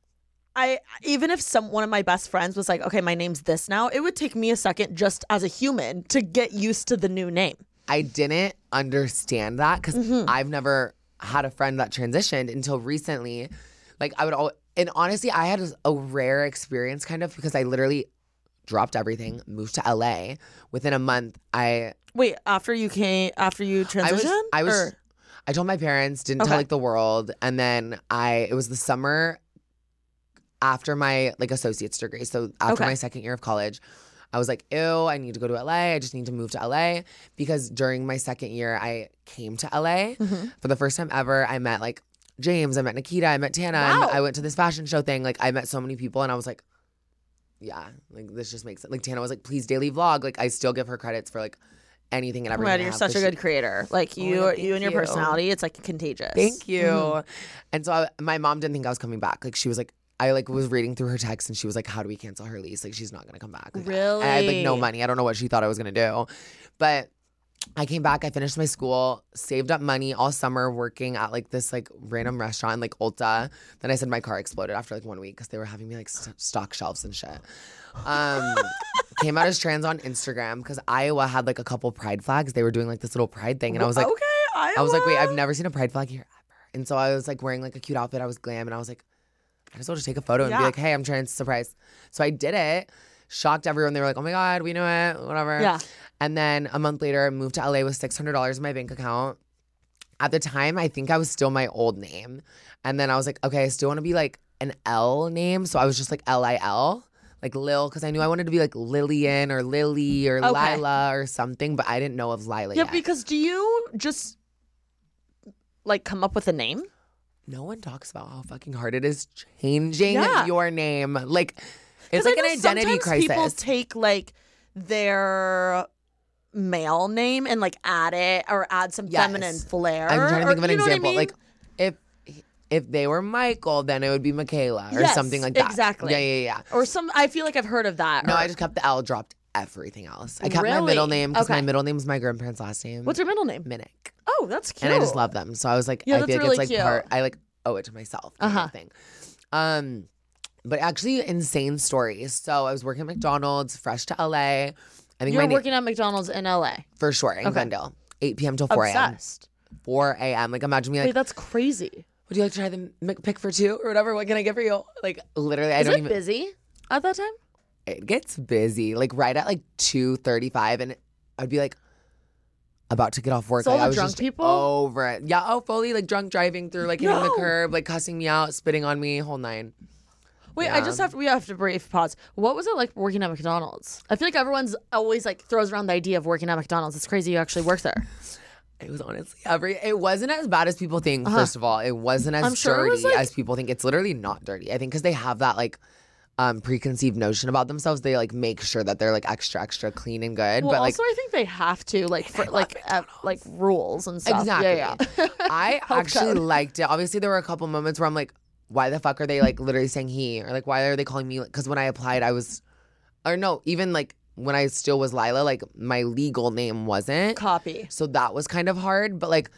E: even if one of my best friends was like, okay, my name's this now, it would take me a second just as a human to get used to the new name.
D: I didn't understand that because I've never had a friend that transitioned until recently. Like I would and honestly, I had a rare experience kind of because I literally dropped everything, moved to LA. Within a month,
E: Wait, after you transitioned?
D: I told my parents, didn't tell
E: Okay.
D: like the world, and then it was the summer after my like associate's degree. So after
E: Okay.
D: my second year of college, I was like, ew, I need to go to LA. I just need to move to LA because during my second year, I came to LA for the first time ever. I met like James, I met Nikita, I met Tana,
E: Wow.
D: and I went to this fashion show thing. Like I met so many people, and I was like, yeah, like this just makes it. Like Tana was like, please daily vlog. Like I still give her credits for like anything and
E: Oh my
D: everything.
E: God,
D: I
E: you're
D: have,
E: such a
D: 'cause
E: good creator. Like you,
D: God, thank
E: you and your
D: you.
E: personality, it's like contagious.
D: Thank you. And so my mom didn't think I was coming back. Like she was like, I like was reading through her text and she was like, how do we cancel her lease? Like she's not gonna come back. Like,
E: Really?
D: And I had like no money. I don't know what she thought I was gonna do. But I came back, I finished my school, saved up money all summer working at like this like random restaurant in like Ulta. Then I said my car exploded after like 1 week because they were having me like stock shelves and shit. Came out as trans on Instagram because Iowa had like a couple pride flags. They were doing like this little pride thing. And I was like,
E: okay,
D: I was like, wait, I've never seen a pride flag here ever. And so I was like wearing like a cute outfit. I was glam. And I was like, I just want to take a photo and be
E: Yeah.
D: like, hey, I'm trans, surprise. So I did it. Shocked everyone. They were like, oh my God, we knew it, whatever.
E: Yeah.
D: And then a month later, I moved to LA with $600 in my bank account. At the time, I think I was still my old name. And then I was like, okay, I still want to be like an L name. So I was just like Lil, like Lil, because I knew I wanted to be like Lillian or Lily or
E: Okay.
D: Lila or something, but I didn't know of Lila
E: Yeah,
D: yet.
E: because do you just like come up with a name?
D: No one talks about how fucking hard it is changing
E: Yeah.
D: your name. Like, it's
E: 'Cause I
D: like an
E: know
D: identity
E: sometimes people
D: crisis.
E: take like their male name and like add it or add some
D: Yes.
E: feminine flair.
D: I'm trying to think of an
E: you know what I
D: example.
E: mean?
D: Like, if they were Michael, then it would be Michaela or
E: Yes,
D: something like that.
E: exactly.
D: Yeah.
E: or some. I feel like I've heard of that.
D: No,
E: or-
D: I just kept the L, dropped everything else. I kept my
E: Really?
D: middle name because my
E: Okay.
D: middle name is my grandparents' last name.
E: What's your middle name?
D: Minnick.
E: Oh, that's cute.
D: And I just love them. So I was like,
E: Yeah,
D: I
E: that's
D: feel like
E: really
D: it's like
E: cute.
D: part, I like owe it to myself kind of thing. But actually insane stories. So I was working at McDonald's, fresh to LA. I think
E: You're working at McDonald's in LA.
D: for sure in Glendale, 8 p.m. till 4 a.m.
E: Obsessed.
D: 4 a.m. Like imagine me like,
E: Wait, that's crazy.
D: would you like to try the McPick for 2 or whatever? What can I get for you? Like literally, I
E: Is
D: don't
E: it
D: even.
E: busy at that time?
D: It gets busy, like right at like 2:35, and I'd be like about to get off work.
E: So all
D: like,
E: the
D: I was
E: drunk
D: just
E: people?
D: over it. Yeah, fully like drunk driving through, like hitting the
E: No.
D: curb, like cussing me out, spitting on me, whole nine.
E: Wait,
D: Yeah.
E: we have to brief pause. What was it like working at McDonald's? I feel like everyone's always like throws around the idea of working at McDonald's. It's crazy you actually work there.
D: It was honestly it wasn't as bad as people think. First of all, it wasn't as
E: I'm sure it
D: dirty
E: was, like-
D: as people think. It's literally not dirty. I think because they have that like preconceived notion about themselves, they like make sure that they're like extra clean and good.
E: Well,
D: but like
E: also I think they have to like for like rules and stuff.
D: exactly,
E: Yeah, yeah.
D: I actually
E: code.
D: liked it. Obviously, there were a couple moments where I'm like, why the fuck are they like literally saying he, or like why are they calling me? Because when I applied, I was, or no, even like when I still was Lila, like my legal name wasn't.
E: Copy.
D: So that was kind of hard, but like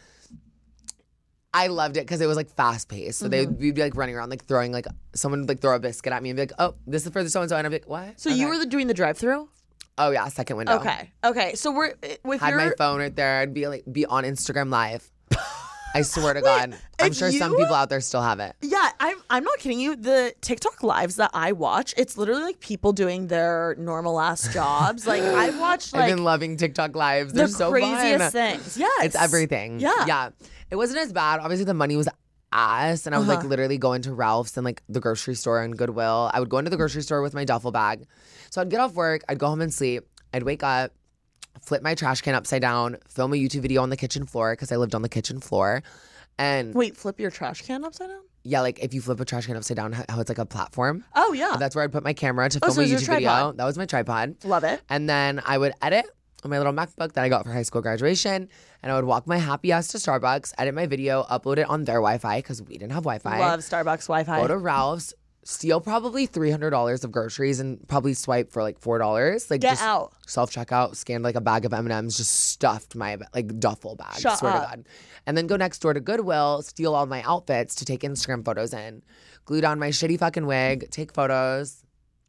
D: I loved it because it was like fast paced. So we'd be like running around, like throwing like someone would like throw a biscuit at me and be like, "Oh, this is for so and so," and I'd be like, "What?"
E: So you were doing the drive-through?
D: Oh yeah, second window.
E: Okay. So we're with
D: Had
E: your
D: my phone right there. I'd be on Instagram Live. I swear to God, I'm
E: if
D: sure some
E: you-
D: people out there still have it.
E: Yeah, I'm not kidding you. The TikTok lives that I watch, it's literally like people doing their normal ass jobs. Like I've watched
D: I've
E: like
D: been loving TikTok lives. They're
E: the
D: so
E: craziest
D: fun.
E: things. Yes.
D: It's everything.
E: Yeah.
D: Yeah. It wasn't as bad. Obviously, the money was ass. And I would like literally go into Ralph's and like the grocery store and Goodwill. I would go into the grocery store with my duffel bag. So I'd get off work. I'd go home and sleep. I'd wake up, flip my trash can upside down, film a YouTube video on the kitchen floor because I lived on the kitchen floor. And
E: Wait, flip your trash can upside down?
D: yeah, like if you flip a trash can upside down, how it's like a platform.
E: Oh yeah.
D: That's where I'd put my camera to film
E: so
D: a
E: it's your
D: YouTube video.
E: tripod.
D: That was my tripod.
E: Love it.
D: And then I would edit on my little MacBook that I got for high school graduation. And I would walk my happy ass to Starbucks, edit my video, upload it on their Wi-Fi because we didn't have Wi-Fi.
E: Love Starbucks Wi-Fi.
D: Go to Ralph's, steal probably $300 of groceries and probably swipe for like $4. Like
E: Get
D: just
E: out.
D: Self-checkout, scanned like a bag of M&Ms, just stuffed my like duffel bag.
E: Shut
D: swear
E: up.
D: to God. And then go next door to Goodwill, steal all my outfits to take Instagram photos in. Glue down my shitty fucking wig, take photos,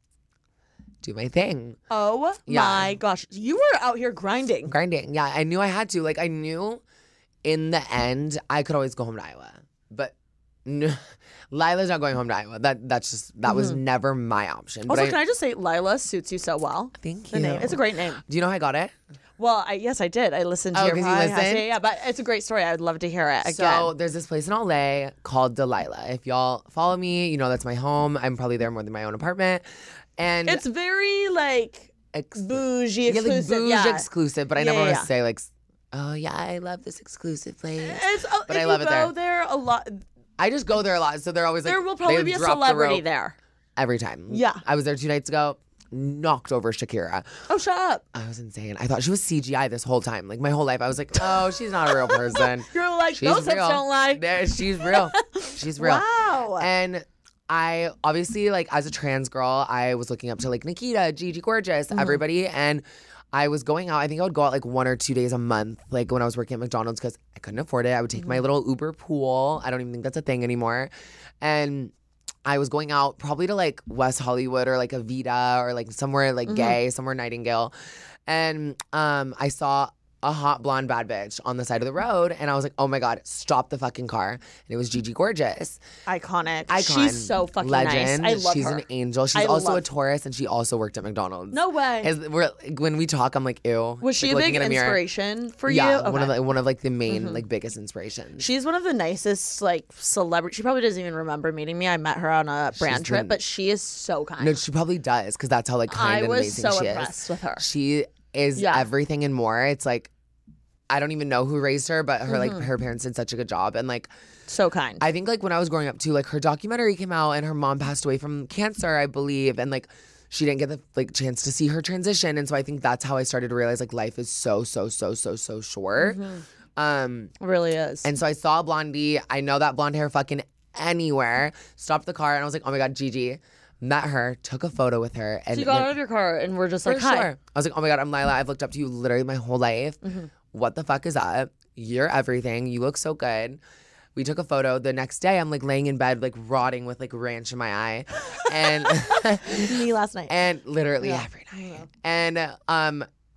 D: do my thing.
E: Oh
D: Yeah.
E: my gosh. You were out here grinding.
D: Grinding. Yeah, I knew I had to. Like, I knew in the end I could always go home to Iowa. But no, Lila's not going home to Iowa. That was never my option.
E: Also,
D: But
E: can I just say Lila suits you so well?
D: Thank
E: The
D: you.
E: name. It's a great name.
D: Do you know how I got it?
E: Well, yes, I did. I listened to
D: Oh,
E: your
D: 'cause you
E: podcast.
D: listened?
E: Yeah, but it's a great story. I would love to hear it again.
D: So there's this place in LA called Delilah. If y'all follow me, you know that's my home. I'm probably there more than my own apartment. And
E: it's very like bougie,
D: yeah, like
E: exclusive.
D: bougie
E: yeah.
D: exclusive, but I
E: Yeah,
D: never want
E: yeah.
D: to say like, oh yeah, I love this exclusive place.
E: It's,
D: But
E: if
D: I love
E: you
D: it
E: go
D: there.
E: a lot.
D: I just go there a lot, so they're always like
E: There will probably
D: they
E: be a
D: drop the
E: celebrity
D: rope
E: there.
D: every time.
E: Yeah.
D: I was there 2 nights ago, knocked over Shakira.
E: Oh, shut up.
D: I was insane. I thought she was CGI this whole time. Like my whole life, I was like, oh, she's not a real person.
E: You're like,
D: She's
E: those hips
D: real.
E: don't lie.
D: Yeah, she's real. She's real.
E: Wow.
D: And I obviously, like, as a trans girl, I was looking up to like Nikita, Gigi Gorgeous,
E: Mm-hmm.
D: everybody. And I was going out. I think I would go out like 1 or 2 days a month, like when I was working at McDonald's because I couldn't afford it. I would take
E: Mm-hmm.
D: my little Uber pool. I don't even think that's a thing anymore. And I was going out probably to like West Hollywood or like Avita or like somewhere like gay, somewhere Nightingale. And I saw a hot blonde bad bitch on the side of the road. And I was like, oh my God, stop the fucking car. And it was Gigi Gorgeous.
E: Iconic.
D: Icon.
E: She's so fucking
D: Legend.
E: nice. I love
D: She's
E: her.
D: an angel. She's
E: I
D: also a
E: love-
D: Taurus and she also worked at McDonald's.
E: No way.
D: When we talk, I'm like, ew.
E: Was she
D: like
E: a big
D: looking in mirror.
E: inspiration for
D: Yeah,
E: you? Okay. Mm-hmm.
D: one of like the main like biggest inspirations.
E: She's one of the nicest like celebrity. She probably doesn't even remember meeting me. I met her on a brand trip, but she is so kind.
D: No, she probably does because that's how like kind
E: I
D: and
E: was
D: amazing
E: so
D: she
E: impressed
D: is.
E: with her.
D: She is
E: Yeah.
D: everything and more. It's like I don't even know who raised her, but her like her parents did such a good job. And like
E: So kind.
D: I think like when I was growing up too, like her documentary came out and her mom passed away from cancer, I believe, and like she didn't get the like chance to see her transition. And so I think that's how I started to realize like life is so short.
E: It really is.
D: And so I saw Blondie. I know that blonde hair fucking anywhere. Stopped the car and I was like, oh my God, Gigi. Met her, took a photo with her. And
E: so you got out of your car and we're just
D: for
E: like, hi.
D: sure. I was like, oh my God, I'm Lila. I've looked up to you literally my whole life. What the fuck is up? You're everything. You look so good. We took a photo. The next day, I'm like laying in bed, like rotting with like ranch in my eye. And
E: Me last night.
D: and literally every night. And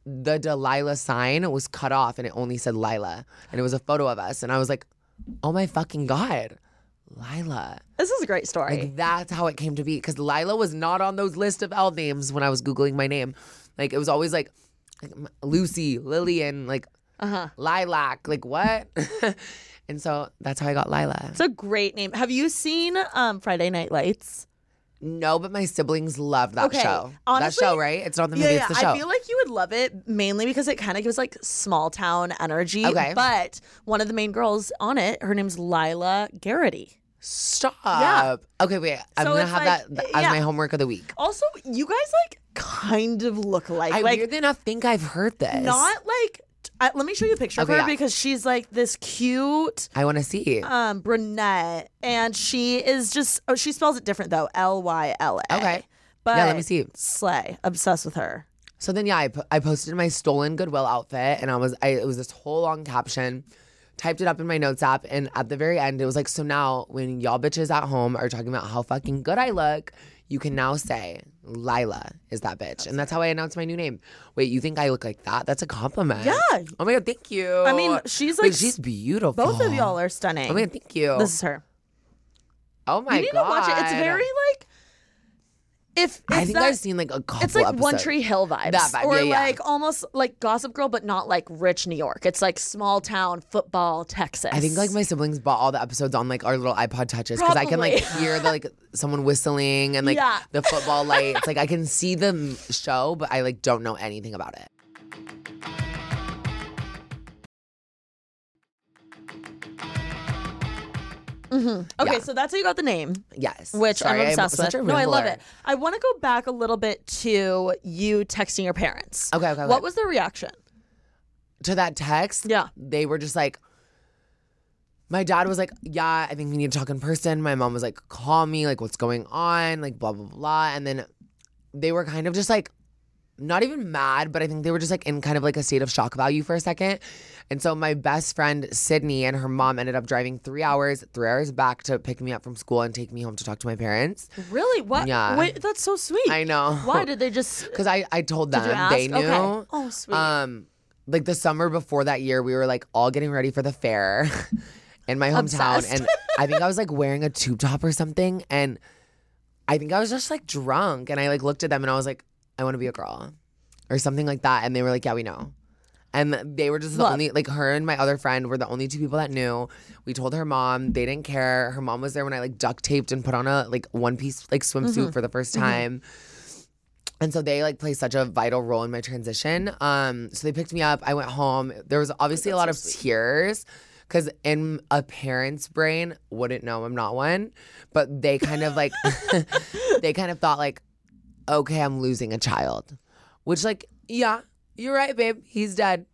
D: the Delilah sign was cut off and it only said Lila. And it was a photo of us. And I was like, oh my fucking God, Lila.
E: This is a great story.
D: Like, that's how it came to be. Because Lila was not on those list of L names when I was Googling my name. Like, it was always like Lucy, Lillian, like Lilac. Like, what? And so that's how I got Lila.
E: It's a great name. Have you seen Friday Night Lights?
D: No, but my siblings love that show.
E: Honestly,
D: that show, right? It's not the movie, it's the show.
E: I feel like you would love it mainly because it kind of gives like small town energy.
D: Okay.
E: But one of the main girls on it, her name's Lila Garrity.
D: Stop.
E: Yeah.
D: Okay, wait. I'm
E: So
D: going to
E: it's
D: have
E: like-
D: that as
E: yeah.
D: my homework of the week.
E: Also, you guys like kind of look alike.
D: I
E: like
D: weirdly enough think I've heard this.
E: not like let me show you a picture
D: Okay,
E: of her
D: yeah.
E: because she's like this cute
D: I want to see.
E: brunette, and she is just she spells it different though, Lyla.
D: Okay.
E: But
D: Yeah, let me see.
E: slay, obsessed with her.
D: So then, yeah, I posted my stolen Goodwill outfit, and it was this whole long caption, typed it up in my notes app, and at the very end, it was like, so now when y'all bitches at home are talking about how fucking good I look, you can now say, Lila is that bitch. And that's how I announced my new name. Wait, you think I look like that? That's a compliment.
E: Yeah.
D: Oh my God, thank you.
E: I mean, she's
D: Wait,
E: like
D: she's beautiful.
E: both of y'all are stunning.
D: Oh my God, thank you.
E: This is her.
D: Oh my
E: You need
D: God.
E: to watch it. It's very like if
D: I
E: it's
D: think
E: that-
D: I've seen like a couple
E: It's like
D: episodes.
E: One Tree Hill vibes.
D: That vibe,
E: or
D: yeah, yeah.
E: like almost like Gossip Girl, but not like rich New York. It's like small town football Texas.
D: I think like my siblings bought all the episodes on like our little iPod touches because I can like
E: Probably.
D: hear the like someone whistling and like
E: Yeah.
D: the football lights. Like I can see the show, but I like don't know anything about it.
E: Okay,
D: Yeah.
E: so that's how you got the name,
D: Yes,
E: which
D: Sorry,
E: I'm obsessed
D: such
E: with.
D: a
E: No, I love
D: rambler.
E: it. I want to go back a little bit to you texting your parents.
D: Okay.
E: What was their reaction?
D: To that text?
E: Yeah.
D: They were just like, my dad was like, yeah, I think we need to talk in person. My mom was like, call me, like, what's going on? Like, blah, blah, blah. And then they were kind of just like, not even mad, but I think they were just like in kind of like a state of shock value for a second. And so my best friend, Sydney, and her mom ended up driving 3 hours back to pick me up from school and take me home to talk to my parents.
E: Really? What?
D: Yeah.
E: Wait, that's so sweet.
D: I know.
E: Why did they just?
D: Because I told them,
E: Did you ask?
D: they knew.
E: Okay. Oh, sweet.
D: Like the summer before that year, we were like all getting ready for the fair in my hometown.
E: Obsessed.
D: And I think I was like wearing a tube top or something. And I think I was just like drunk. And I like looked at them and I was like, I want to be a girl or something like that. And they were like, yeah, we know. And they were just the
E: Love.
D: only, like her and my other friend were the only two people that knew. We told her mom, they didn't care. Her mom was there when I like duct taped and put on a like one piece like swimsuit for the first time. And so they like played such a vital role in my transition. So they picked me up. I went home. There was obviously a lot of tears because in a parent's brain, wouldn't know I'm not one, but they kind of like, they kind of thought like, okay, I'm losing a child, which like, yeah, you're right, babe. He's dead.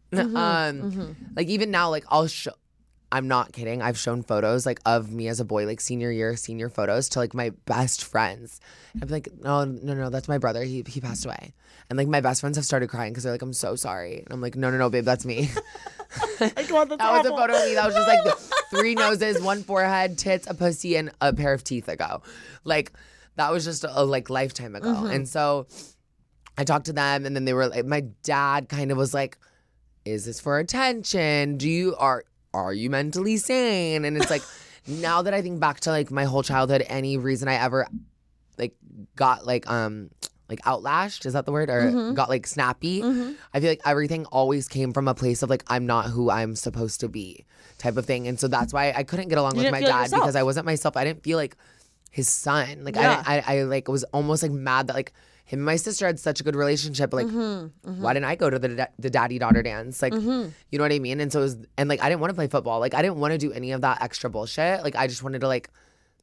D: Like even now, like I'll show. I'm not kidding. I've shown photos like of me as a boy, like senior year, senior photos to like my best friends. And I'm like, no, that's my brother. He passed away. And like my best friends have started crying because they're like, I'm so sorry. And I'm like, no, babe, that's me.
E: God, that's
D: That was a
E: awful.
D: photo of me. That was just like 3 noses, 1 forehead, tits, a pussy, and a pair of teeth ago. Like that was just a like lifetime ago. And so I talked to them, and then they were like, my dad kind of was like, is this for attention? Are you mentally sane? And it's like, now that I think back to like my whole childhood, any reason I ever like got like outlashed, is that the word? Or got like snappy. I feel like everything always came from a place of like, I'm not who I'm supposed to be type of thing. And so that's why I couldn't get along with
E: didn't
D: my
E: feel
D: dad
E: yourself.
D: because I wasn't myself. I didn't feel like his son. Like
E: Yeah.
D: I like was almost like mad that like him and my sister had such a good relationship. Like, why didn't I go to the daddy-daughter dance? Like, you know what I mean? And so it was, and like, I didn't want to play football. Like, I didn't want to do any of that extra bullshit. Like, I just wanted to like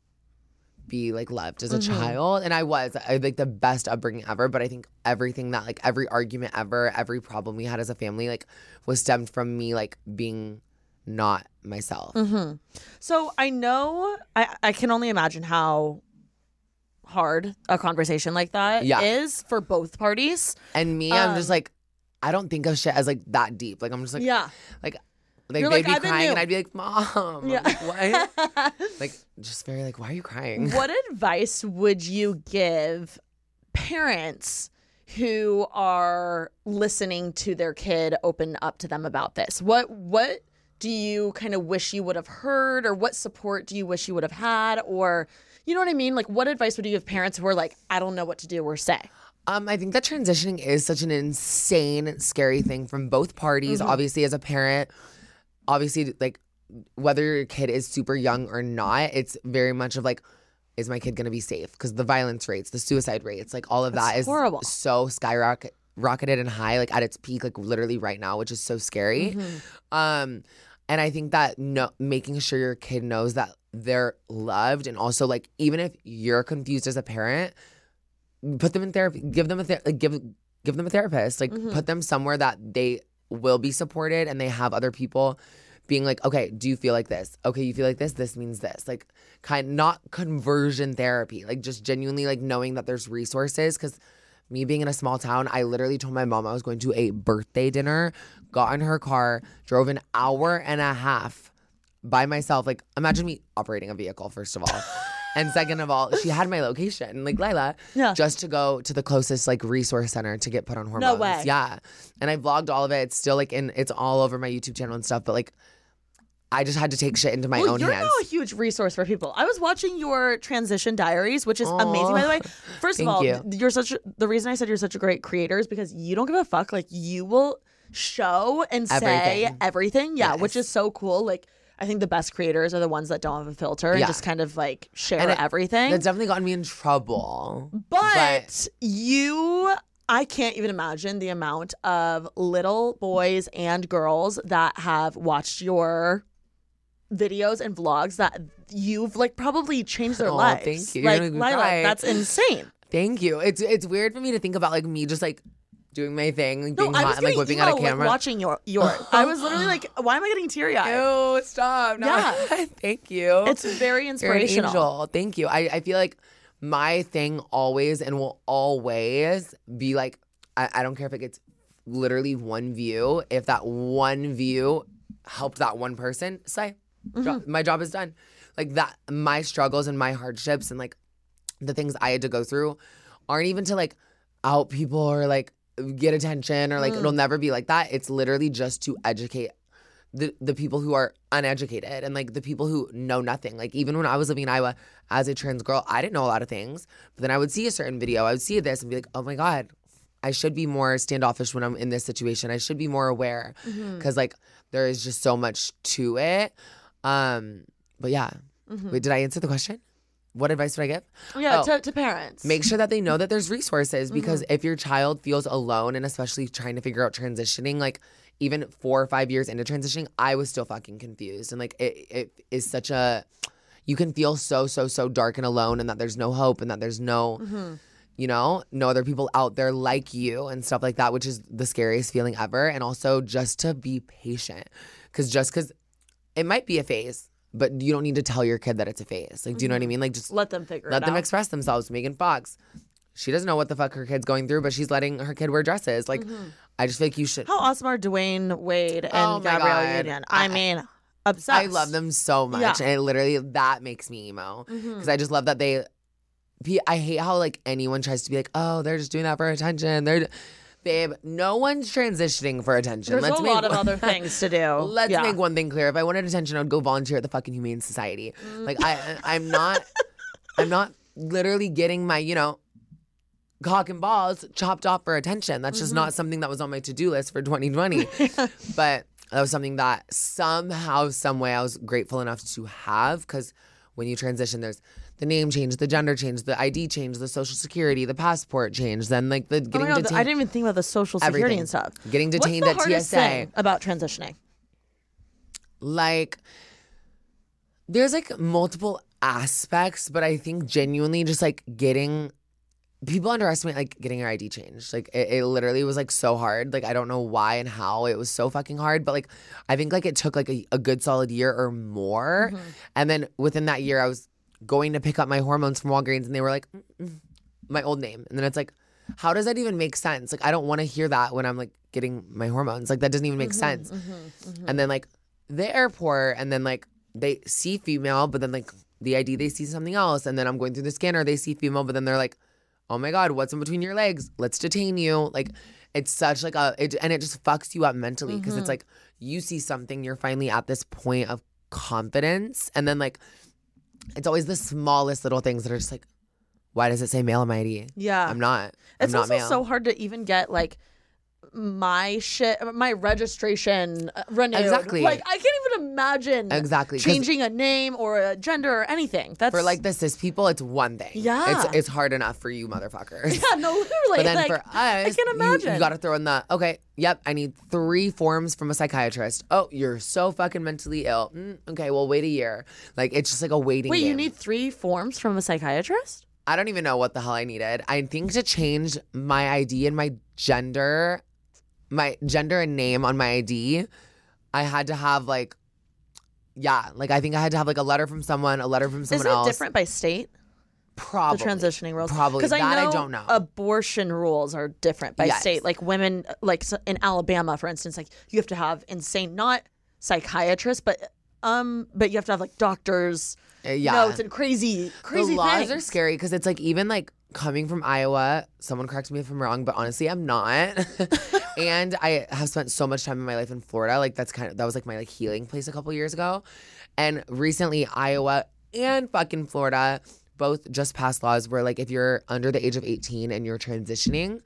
D: be like loved as a child. And I had like the best upbringing ever. But I think everything that like every argument ever, every problem we had as a family, like was stemmed from me like being not myself.
E: So I know I can only imagine how hard a conversation like that
D: Yeah.
E: is for both parties.
D: And me, I'm just like, I don't think of shit as like that deep. Like I'm just like,
E: Yeah.
D: like
E: You're
D: they'd
E: like,
D: be
E: I've been
D: crying
E: new.
D: and I'd be like, Mom.
E: Yeah.
D: I'm like, what? Like just very like, why are you crying?
E: What advice would you give parents who are listening to their kid open up to them about this? What do you kind of wish you would have heard, or what support do you wish you would have had, or you know what I mean? Like, what advice would you give parents who are like, I don't know what to do or say?
D: I think that transitioning is such an insane, scary thing from both parties. Obviously, as a parent, obviously, like, whether your kid is super young or not, it's very much of like, is my kid going to be safe? Because the violence rates, the suicide rates, like all of that is
E: horrible.
D: So rocketed and high, like at its peak, like literally right now, which is so scary. And I think that making sure your kid knows that they're loved, and also like even if you're confused as a parent, put them in therapy, give them a therapist, like put them somewhere that they will be supported and they have other people being like, okay, do you feel like this? Okay, you feel like this means this. Like not conversion therapy, like just genuinely like knowing that there's resources. Because me being in a small town, I literally told my mom I was going to a birthday dinner, got in her car, drove an hour and a half by myself. Like, imagine me operating a vehicle, first of all. And second of all, she had my location, like Lila, just to go to the closest like resource center to get put on hormones.
E: No way.
D: Yeah. And I vlogged all of it. It's still like it's all over my YouTube channel and stuff. But like, I just had to take shit into my own
E: you're
D: hands.
E: now a huge resource for people. I was watching your transition diaries, which is amazing, by the way. First of all, the reason I said you're such a great creator is because you don't give a fuck. Like, you will show and say everything. Yeah, which is so cool. Like, I think the best creators are the ones that don't have a filter and just kind of like share everything.
D: That's definitely gotten me in trouble.
E: But I can't even imagine the amount of little boys and girls that have watched your videos and vlogs that you've like probably changed their lives.
D: Thank you.
E: Like, Lila, that's insane.
D: Thank you. It's weird for me to think about like me just like doing my thing, like being hot and like whipping out a camera.
E: Like, watching your I was literally like, why am I getting teary-eyed?
D: Ew, stop. No.
E: Yeah.
D: Thank you.
E: It's very inspirational.
D: You're an angel. Thank you. I feel like my thing always and will always be like, I don't care if it gets literally one view. If that one view helped that one person, my job is done. Like that, my struggles and my hardships and like the things I had to go through aren't even to like out people or like get attention or like it'll never be like that. It's literally just to educate the people who are uneducated and like the people who know nothing. Like even when I was living in Iowa as a trans girl, I didn't know a lot of things. But then I would see a certain video, I would see this and be like, oh my God, I should be more standoffish when I'm in this situation. I should be more aware because like there is just so much to it. But yeah. Wait, did I answer the question? What advice would I give?
E: Yeah, to parents.
D: Make sure that they know that there's resources because if your child feels alone and especially trying to figure out transitioning, like even 4 or 5 years into transitioning, I was still fucking confused. And like it is such a, you can feel so dark and alone and that there's no hope and that there's no, you know, no other people out there like you and stuff like that, which is the scariest feeling ever. And also just to be patient because it might be a phase. But you don't need to tell your kid that it's a phase. Like, do you know what I mean? Like, just
E: let them figure it out.
D: Let them express themselves. Megan Fox, she doesn't know what the fuck her kid's going through, but she's letting her kid wear dresses. Like, I just feel like you should.
E: How awesome are Dwayne Wade and Gabrielle Union? I mean, obsessed.
D: I love them so much. Yeah. And literally, that makes me emo. Because I just love that I hate how, like, anyone tries to be like, oh, they're just doing that for attention. Babe, no one's transitioning for attention.
E: There's a lot of other things to do.
D: Let's make one thing clear. If I wanted attention, I would go volunteer at the fucking Humane Society. Like I'm not literally getting my, you know, cock and balls chopped off for attention. That's just not something that was on my to-do list for 2020. But that was something that somehow, some way I was grateful enough to have because when you transition, there's the name change, the gender change, the ID change, the social security, the passport change, then like the getting detained.
E: I didn't even think about the social security and stuff.
D: Getting detained at TSA. What's the hardest thing
E: about transitioning?
D: Like, there's like multiple aspects, but I think genuinely just like people underestimate like getting your ID changed. Like it literally was like so hard. Like I don't know why and how it was so fucking hard, but like I think like it took like a good solid year or more. And then within that year I was going to pick up my hormones from Walgreens and they were like, my old name. And then it's like, how does that even make sense? Like, I don't want to hear that when I'm like getting my hormones. Like that doesn't even make sense. And then like the airport and then like they see female, but then like the ID, they see something else. And then I'm going through the scanner, they see female, but then they're like, oh my God, what's in between your legs? Let's detain you. Like, it's such like and it just fucks you up mentally because it's like you see something, you're finally at this point of confidence. And then like, it's always the smallest little things that are just like, why does it say male on my ID?
E: Yeah.
D: I'm not
E: It's
D: not
E: also
D: male.
E: so hard to even get like my registration renewed.
D: Exactly.
E: Like I can't even imagine
D: Exactly. 'Cause
E: changing a name or a gender or anything. That's
D: for like the cis people, it's one thing.
E: Yeah.
D: It's hard enough for you motherfuckers.
E: Yeah, no, literally.
D: But then
E: like,
D: for us,
E: I can't imagine.
D: You got to throw in the, okay, yep, I need 3 forms from a psychiatrist. Oh, you're so fucking mentally ill. Okay, well, wait a year. Like, it's just like a waiting
E: Wait,
D: game.
E: you need 3 forms from a psychiatrist?
D: I don't even know what the hell I needed. I think to change my ID and my gender and name on my ID, I had to have like, I think I had to have like a letter from someone, a letter from someone else.
E: Is it different by state?
D: Probably.
E: The transitioning rules?
D: Probably.
E: Because
D: I don't know.
E: Abortion rules are different by
D: Yes.
E: state. Like women, like in Alabama, for instance, like you have to have insane, not psychiatrists, but you have to have like doctors, notes and crazy
D: The laws
E: things.
D: are scary because it's like even like coming from Iowa, someone correct me if I'm wrong, but honestly, I'm not. And I have spent so much time in my life in Florida. Like that was like my like healing place a couple years ago. And recently Iowa and fucking Florida both just passed laws where like if you're under the age of 18 and you're transitioning,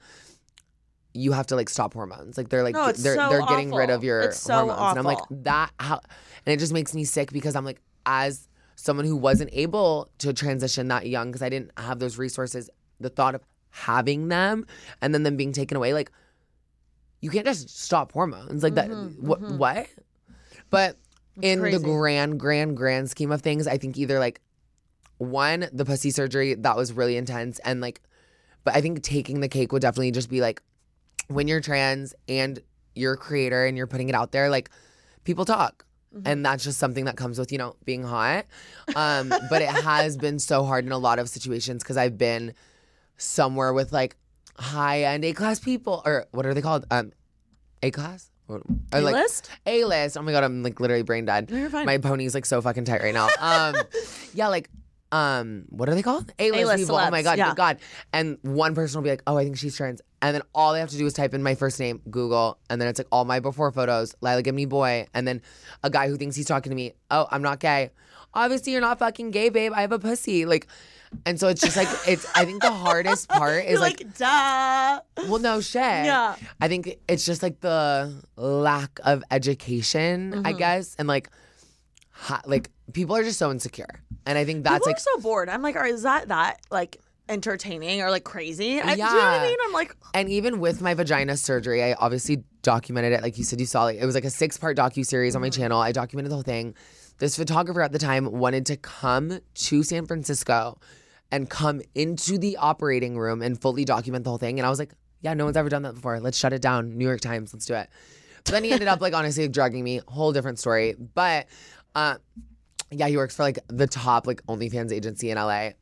D: you have to like stop hormones. Like they're like
E: No, it's
D: they're
E: so
D: getting rid of your
E: It's so
D: hormones. And I'm like,
E: awful.
D: that how and it just makes me sick because I'm like, as someone who wasn't able to transition that young because I didn't have those resources, the thought of having them and then them being taken away, like you can't just stop hormones like that. What? But in
E: crazy.
D: the grand scheme of things, I think either like one, the pussy surgery, that was really intense, and like, but I think taking the cake would definitely just be like when you're trans and you're a creator and you're putting it out there, like people talk. And that's just something that comes with, being hot. But it has been so hard in a lot of situations because I've been somewhere with like high-end A-class people, or what are they called? A-class? Or like
E: A-list?
D: A-list. Oh my God, I'm like literally brain dead.
E: No, you're fine.
D: My pony's like so fucking tight right now. Yeah, like, what are they called? A-list,
E: A-list
D: people. Oh my
E: celebs,
D: God,
E: yeah.
D: good God. And one person will be like, oh, I think she's trans. And then all they have to do is type in my first name, Google, and then it's like all my before photos, Lila Gibney boy, and then a guy who thinks he's talking to me, oh, I'm not gay. Obviously, you're not fucking gay, babe. I have a pussy. Like, and so it's just like, I think the hardest part is
E: You're like, duh.
D: well, no shit.
E: Yeah.
D: I think it's just like the lack of education, I guess, and like people are just so insecure, and I think that's
E: People
D: like
E: are so bored. I'm like, is that like entertaining or like crazy? Do you know what
D: Yeah.
E: I mean? I'm like,
D: And even with my vagina surgery, I obviously documented it. Like you said, you saw it was like a 6-part docuseries on my channel. I documented the whole thing. This photographer at the time wanted to come to San Francisco and come into the operating room and fully document the whole thing. And I was like, yeah, no one's ever done that before. Let's shut it down. New York Times, let's do it. But then he ended up like honestly drugging me. Whole different story. But yeah, he works for like the top like OnlyFans agency in LA.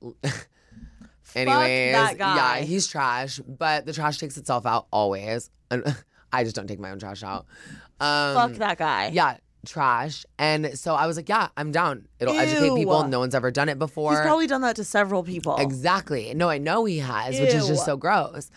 D: Anyways,
E: that guy.
D: yeah, he's trash, but the trash takes itself out always. And I just don't take my own trash out.
E: fuck that guy.
D: Yeah, trash. And so I was like, yeah, I'm down. It'll educate people.
E: Ew.
D: No one's ever done it before.
E: He's probably done that to several people.
D: Exactly. No, I know he has, which is just
E: Ew.
D: so gross.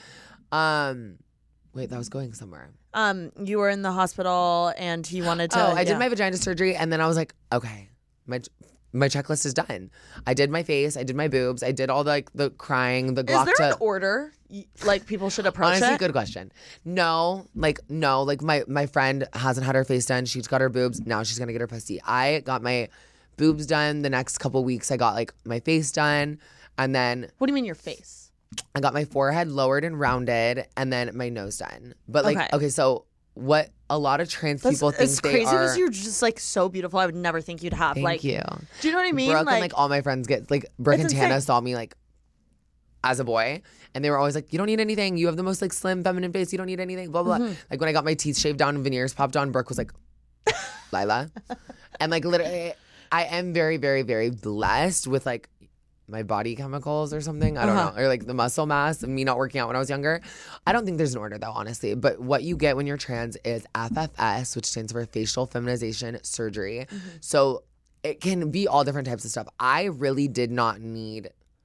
D: Wait, that was going somewhere.
E: You were in the hospital and he wanted to.
D: Oh, I did
E: yeah.
D: my vagina surgery, and then I was like, okay, my checklist is done. I did my face, I did my boobs, I did all the crying, the
E: Is
D: Glock
E: there an order like people should approach
D: Honestly,
E: it?
D: good question. No, like my friend hasn't had her face done. She's got her boobs. Now she's gonna get her pussy. I got my boobs done the next couple weeks. I got like my face done, and then
E: What do you mean your face?
D: I got my forehead lowered and rounded, and then my nose done. But like, okay, so what a lot of trans people think
E: it's
D: they
E: crazy
D: are.
E: because you're just like so beautiful. I would never think you'd have
D: Thank
E: like.
D: you.
E: Do you know what I mean?
D: Brooke and like all my friends get like Brooke and
E: It's
D: Tana
E: insane.
D: saw me like as a boy, and they were always like, "You don't need anything. You have the most like slim, feminine face. You don't need anything." Blah blah.
E: Mm-hmm.
D: Like when I got my teeth shaved down and veneers popped on, Brooke was like, "Lila," and like literally, I am very, very, very blessed with like my body chemicals or something. I don't know, or like the muscle mass. And me not working out when I was younger. I don't think there's an order though, honestly. But what you get when you're trans is FFS, which stands for facial feminization surgery. So it can be all different types of stuff. I really did not need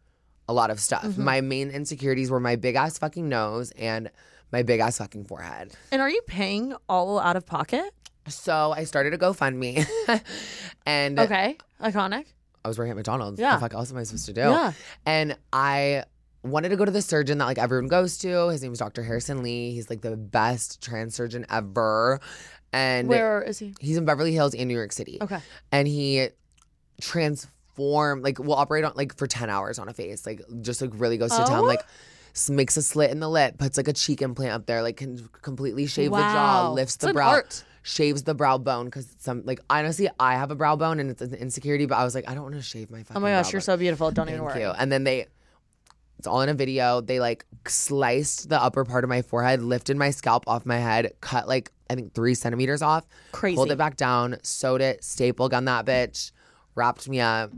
D: a lot of stuff. My main insecurities were my big ass fucking nose and my big ass fucking forehead.
E: And are you paying all out of pocket?
D: So I started a GoFundMe. And
E: okay, iconic.
D: I was working at McDonald's.
E: Yeah.
D: What the fuck else am I supposed to do?
E: Yeah.
D: And I wanted to go to the surgeon that like everyone goes to. His name is Dr. Harrison Lee. He's like the best trans surgeon ever. And
E: where is he?
D: He's in Beverly Hills and New York City.
E: Okay.
D: And he transform, like will operate on like for 10 hours on a face. Like just like really goes to town. Like makes a slit in the lip, puts like a cheek implant up there, like can completely shave the jaw, lifts the brow. Shaves the brow bone because some like honestly I have a brow bone and it's an insecurity, but I was like I don't want to shave my fucking.
E: Oh my gosh, you're
D: bone.
E: so beautiful. Don't even
D: Thank
E: worry.
D: you. And then it's all in a video. They like sliced the upper part of my forehead, lifted my scalp off my head, cut like I think 3 centimeters off,
E: Crazy.
D: pulled it back down, sewed it, staple gun that bitch, wrapped me up.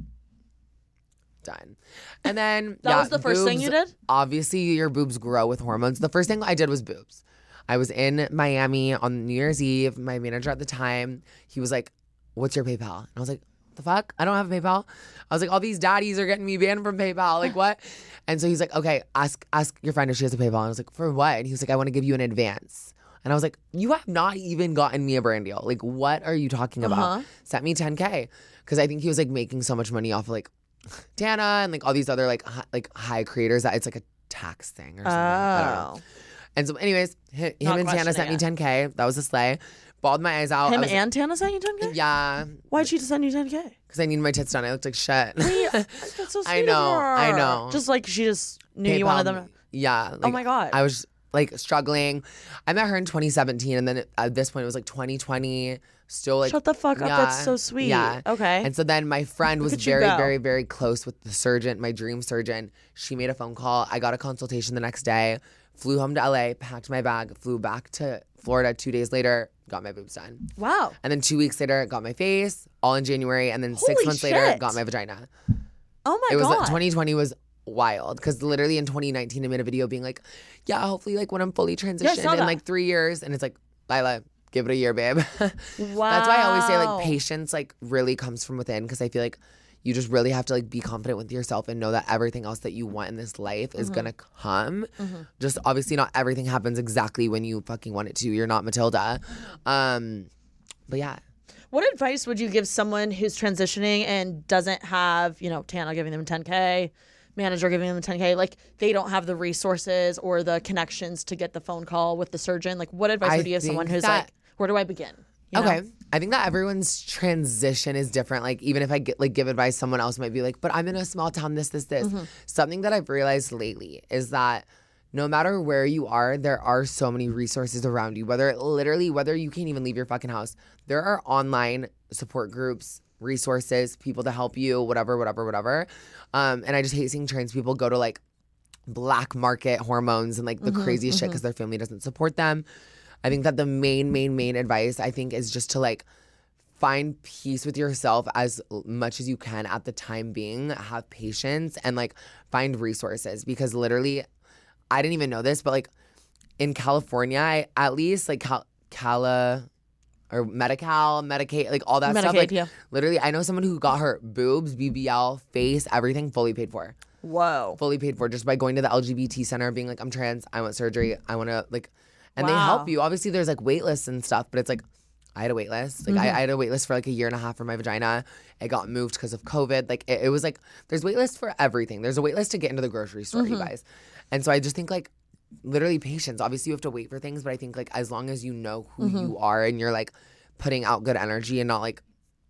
D: Done. And then
E: That was the first thing you did?
D: Obviously, your boobs grow with hormones. The first thing I did was boobs. I was in Miami on New Year's Eve. My manager at the time, he was like, "What's your PayPal?" And I was like, "The fuck? I don't have a PayPal." I was like, "All these daddies are getting me banned from PayPal. Like what?" And so he's like, "Okay, ask your friend if she has a PayPal." And I was like, "For what?" And he was like, "I want to give you an advance." And I was like, "You have not even gotten me a brand deal. Like, what are you talking about?" Sent me $10K because I think he was like making so much money off of like Dana and like all these other like high creators that it's like a tax thing or something. I don't know. And so, anyways, him and Tana sent me $10K. That was a slay. Bawled my eyes out.
E: And Tana sent you $10K?
D: Yeah.
E: Why'd she send you $10K?
D: Because I needed my tits done. I looked like shit.
E: That's so sweet
D: I know.
E: of her.
D: I know.
E: Just like she just knew you wanted them.
D: Yeah. Like,
E: Oh my God.
D: I was like struggling. I met her in 2017, and then at this point it was like 2020. Still like
E: Shut the fuck up. That's so sweet.
D: Yeah.
E: Okay.
D: And so then my friend was
E: at you
D: very,
E: go.
D: very, very close with the surgeon, my dream surgeon. She made a phone call. I got a consultation the next day. Flew home to LA, packed my bag, flew back to Florida 2 days later, got my boobs done.
E: Wow.
D: And then 2 weeks later, got my face, all in January. And then
E: Holy
D: 6 months later,
E: shit.
D: got my vagina.
E: Oh my
D: It was
E: God.
D: 2020 was wild because literally in 2019, I made a video being like, yeah, hopefully like when I'm fully transitioned
E: saw
D: in
E: that.
D: like 3 years. And it's like, Lila, give it a year, babe.
E: Wow.
D: That's why I always say like patience like really comes from within because I feel like you just really have to like be confident with yourself and know that everything else that you want in this life is gonna come. Just obviously not everything happens exactly when you fucking want it to. You're not Matilda. But yeah.
E: What advice would you give someone who's transitioning and doesn't have, Tana giving them 10K, manager giving them 10K, like they don't have the resources or the connections to get the phone call with the surgeon? Like what advice would you give someone who's like, where do I begin? You know?
D: Okay. I think that everyone's transition is different. Like even if I give advice, someone else might be like, but I'm in a small town, this. Something that I've realized lately is that no matter where you are, there are so many resources around you, whether you can't even leave your fucking house. There are online support groups, resources, people to help you, whatever. And I just hate seeing trans people go to like black market hormones and like the craziest shit because their family doesn't support them. I think that the main advice I think is just to like find peace with yourself as much as you can at the time being, have patience and like find resources because literally I didn't even know this, but like in California, at least like or Medi-Cal, Medicaid, like all that stuff. Like literally I know someone who got her boobs, BBL, face, everything fully paid for.
E: Whoa.
D: Fully paid for just by going to the LGBT center being like, I'm trans, I want surgery, I want to like, and they help you. Obviously there's like wait lists and stuff, but it's like, I had a wait list. Like I had a wait list for like a year and a half for my vagina. It got moved because of COVID. Like it was like, there's wait lists for everything. There's a wait list to get into the grocery store, you guys. And so I just think like literally patience. Obviously you have to wait for things, but I think like as long as you know who you are and you're like putting out good energy and not like,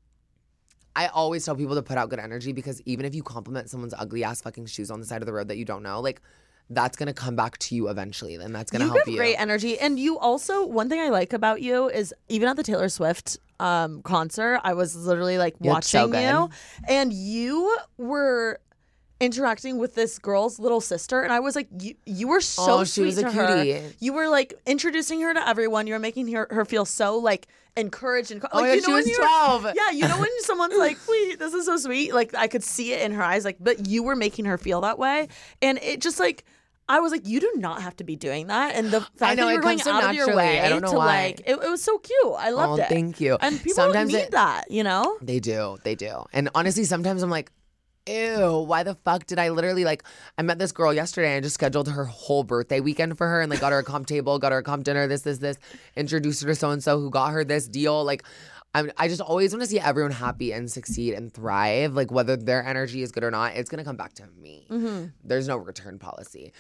D: I always tell people to put out good energy because even if you compliment someone's ugly ass fucking shoes on the side of the road that you don't know, like that's going to come back to you eventually and that's going to help you.
E: You have great energy. And you also, one thing I like about you is even at the Taylor Swift concert, I was literally like watching you and you were interacting with this girl's little sister and I was like, you were so sweet to her. You were like introducing her to everyone. You were making her feel so like encouraged and like,
D: she was 12.
E: Yeah, you know when someone's like, wait, this is so sweet. Like I could see it in her eyes. Like, but you were making her feel that way, and it just like. I was like, you do not have to be doing that. And the fact that you were going out of your way
D: I don't know
E: to
D: why.
E: like, it was so cute. I loved it.
D: Thank you.
E: And people
D: sometimes
E: need that, you know?
D: They do. And honestly, sometimes I'm like, ew, why the fuck did I literally like, I met this girl yesterday and I just scheduled her whole birthday weekend for her and like got her a comp table, got her a comp dinner, this, introduced her to so-and-so who got her this deal. Like, I just always want to see everyone happy and succeed and thrive. Like whether their energy is good or not, it's going to come back to me. There's no return policy.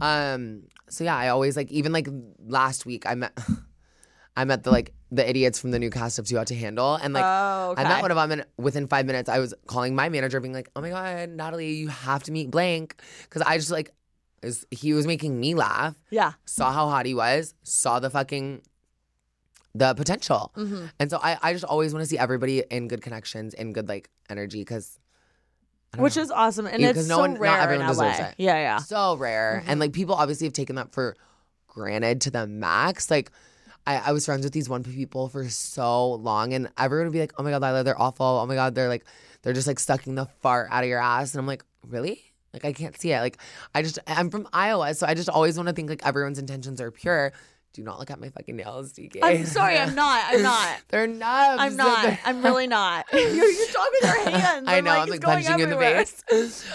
D: So yeah, I always like, even like last week I met the idiots from the new cast of Too Hot to Handle. And like, I met one of them and within 5 minutes I was calling my manager being like, oh my God, Natalie, you have to meet blank. Cause I just like, he was making me laugh.
E: Yeah.
D: Saw how hot he was, saw the potential. And so I just always want to see everybody in good connections, in good like energy. Cause
E: which is awesome. And it's so rare
D: not everyone
E: in LA.
D: deserves it.
E: Yeah.
D: So rare. And like people obviously have taken that for granted to the max. Like, I was friends with these one people for so long and everyone would be like, oh my God, Lila, they're awful. Oh my God, they're just like sucking the fart out of your ass. And I'm like, really? Like, I can't see it. Like, I'm from Iowa, so I just always want to think like everyone's intentions are pure. Do not look at my fucking nails, DK.
E: I'm sorry, I'm not.
D: They're nubs.
E: I'm not. I'm really not. You're talking with your hands.
D: I know, I'm like punching you in the face.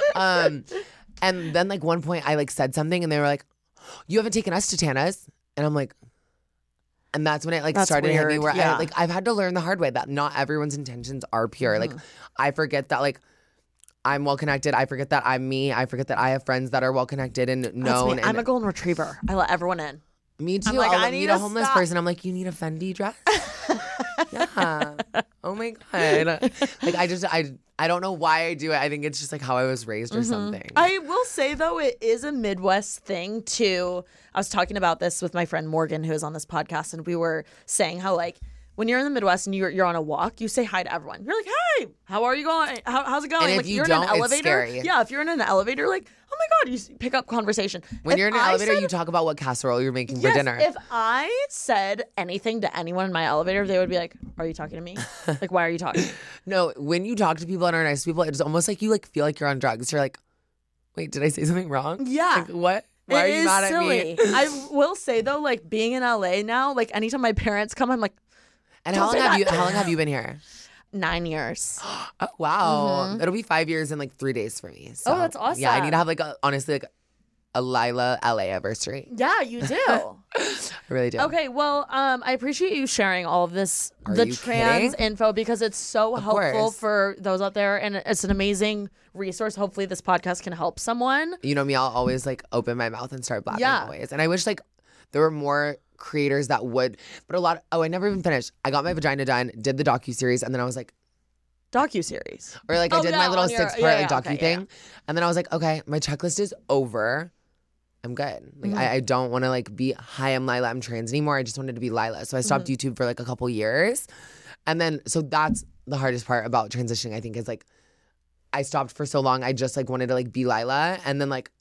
D: And then like one point I like said something and they were like, you haven't taken us to Tana's? And I'm like, and that's when it like started hitting me where I've had to learn the hard way that not everyone's intentions are pure. Like I forget that like I'm well connected. I forget that I'm me. I forget that I have friends that are well connected and known.
E: I'm a golden retriever. I let everyone in.
D: Me too.
E: I'm like,
D: I'll meet a homeless person. I'm like, you need a Fendi dress? Yeah. Oh my God. Like I don't know why I do it. I think it's just like how I was raised or something.
E: I will say though, it is a Midwest thing too. I was talking about this with my friend Morgan, who is on this podcast, and we were saying how like when you're in the Midwest and you're on a walk, you say hi to everyone. You're like, hey, how are you going? How's it going?
D: And if
E: like
D: you
E: you're
D: don't,
E: in an elevator.
D: it's scary.
E: Yeah, if you're in an elevator, like, oh my God, you pick up conversation.
D: When you're in an elevator, you talk about what casserole you're making for dinner.
E: If I said anything to anyone in my elevator, they would be like, are you talking to me? Like, why are you talking?
D: No, when you talk to people and are nice to people, it's almost like you like feel like you're on drugs. You're like, wait, did I say something wrong?
E: Yeah.
D: Like, what? Why are you mad at me?
E: I will say though, like being in LA now, like anytime my parents come, I'm like,
D: and how long have you been here?
E: 9 years.
D: Oh wow. It'll be 5 years in like 3 days for me. So,
E: oh, that's awesome.
D: Yeah, I need to have like honestly like a Lila LA anniversary.
E: Yeah, you do.
D: I really do.
E: Okay, well, I appreciate you sharing all of this,
D: Are
E: the
D: you
E: trans
D: kidding?
E: info, because it's so helpful
D: course.
E: for those out there, and it's an amazing resource. Hopefully this podcast can help someone.
D: You know me, I'll always like open my mouth and start blabbing
E: Yeah.
D: always. And I wish like there were more creators that would, but I never even finished. I got my vagina done, did the docuseries, and then I was like,
E: Docuseries.
D: or like I did my little 6-part like docu thing.
E: yeah.
D: And then I was like, okay, my checklist is over. I'm good. Like I don't want to like be, hi, I'm Lila, I'm trans anymore. I just wanted to be Lila. So I stopped YouTube for like a couple years. And then, so that's the hardest part about transitioning, I think, is like, I stopped for so long. I just like wanted to like be Lila and then like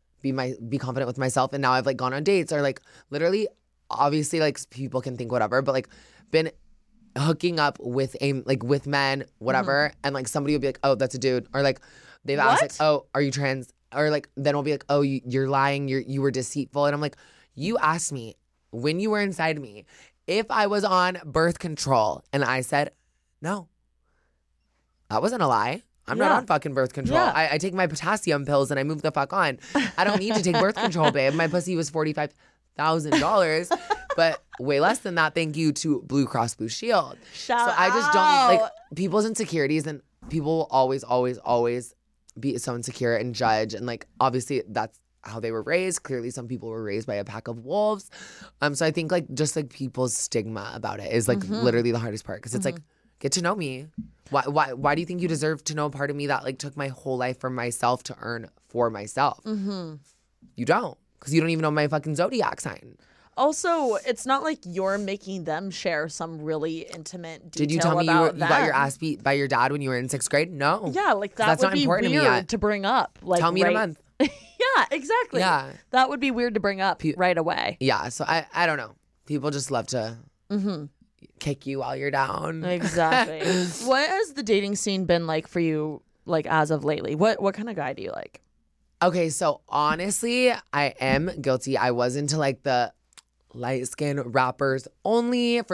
D: be confident with myself. And now I've like gone on dates or like literally, obviously like people can think whatever, but like been hooking up with with men, whatever. And like somebody will be like, oh, that's a dude. Or like they've asked like, oh, are you trans? Or like, then we'll be like, oh, you're lying, you were deceitful. And I'm like, you asked me when you were inside me if I was on birth control. And I said, no, that wasn't a lie. I'm not on fucking birth control.
E: Yeah.
D: I take my potassium pills and I move the fuck on. I don't need to take birth control, babe. My pussy was $45,000, but way less than that. Thank you to Blue Cross Blue Shield.
E: Shout
D: so I just don't like people's insecurities, and people will always, always, always be so insecure and judge. And like, obviously that's how they were raised. Clearly some people were raised by a pack of wolves. So I think like just like people's stigma about it is like literally the hardest part. Cause it's like, get to know me. Why do you think you deserve to know a part of me that like took my whole life from myself to earn for myself? You don't. Cause you don't even know my fucking zodiac sign.
E: Also, it's not like you're making them share some really intimate detail.
D: Did you tell me you got your ass beat by your dad when you were in 6th grade? No.
E: Yeah, like that
D: that's
E: would
D: not
E: be
D: important
E: weird
D: to me yet.
E: to bring up. Like,
D: Tell me in a month.
E: Yeah, exactly.
D: Yeah.
E: That would be weird to bring up right away.
D: Yeah, so I don't know. People just love to kick you while you're down.
E: Exactly. What has the dating scene been like for you, like as of lately? What kind of guy do you like?
D: Okay, so honestly, I am guilty. I was into like the light-skinned rappers only for like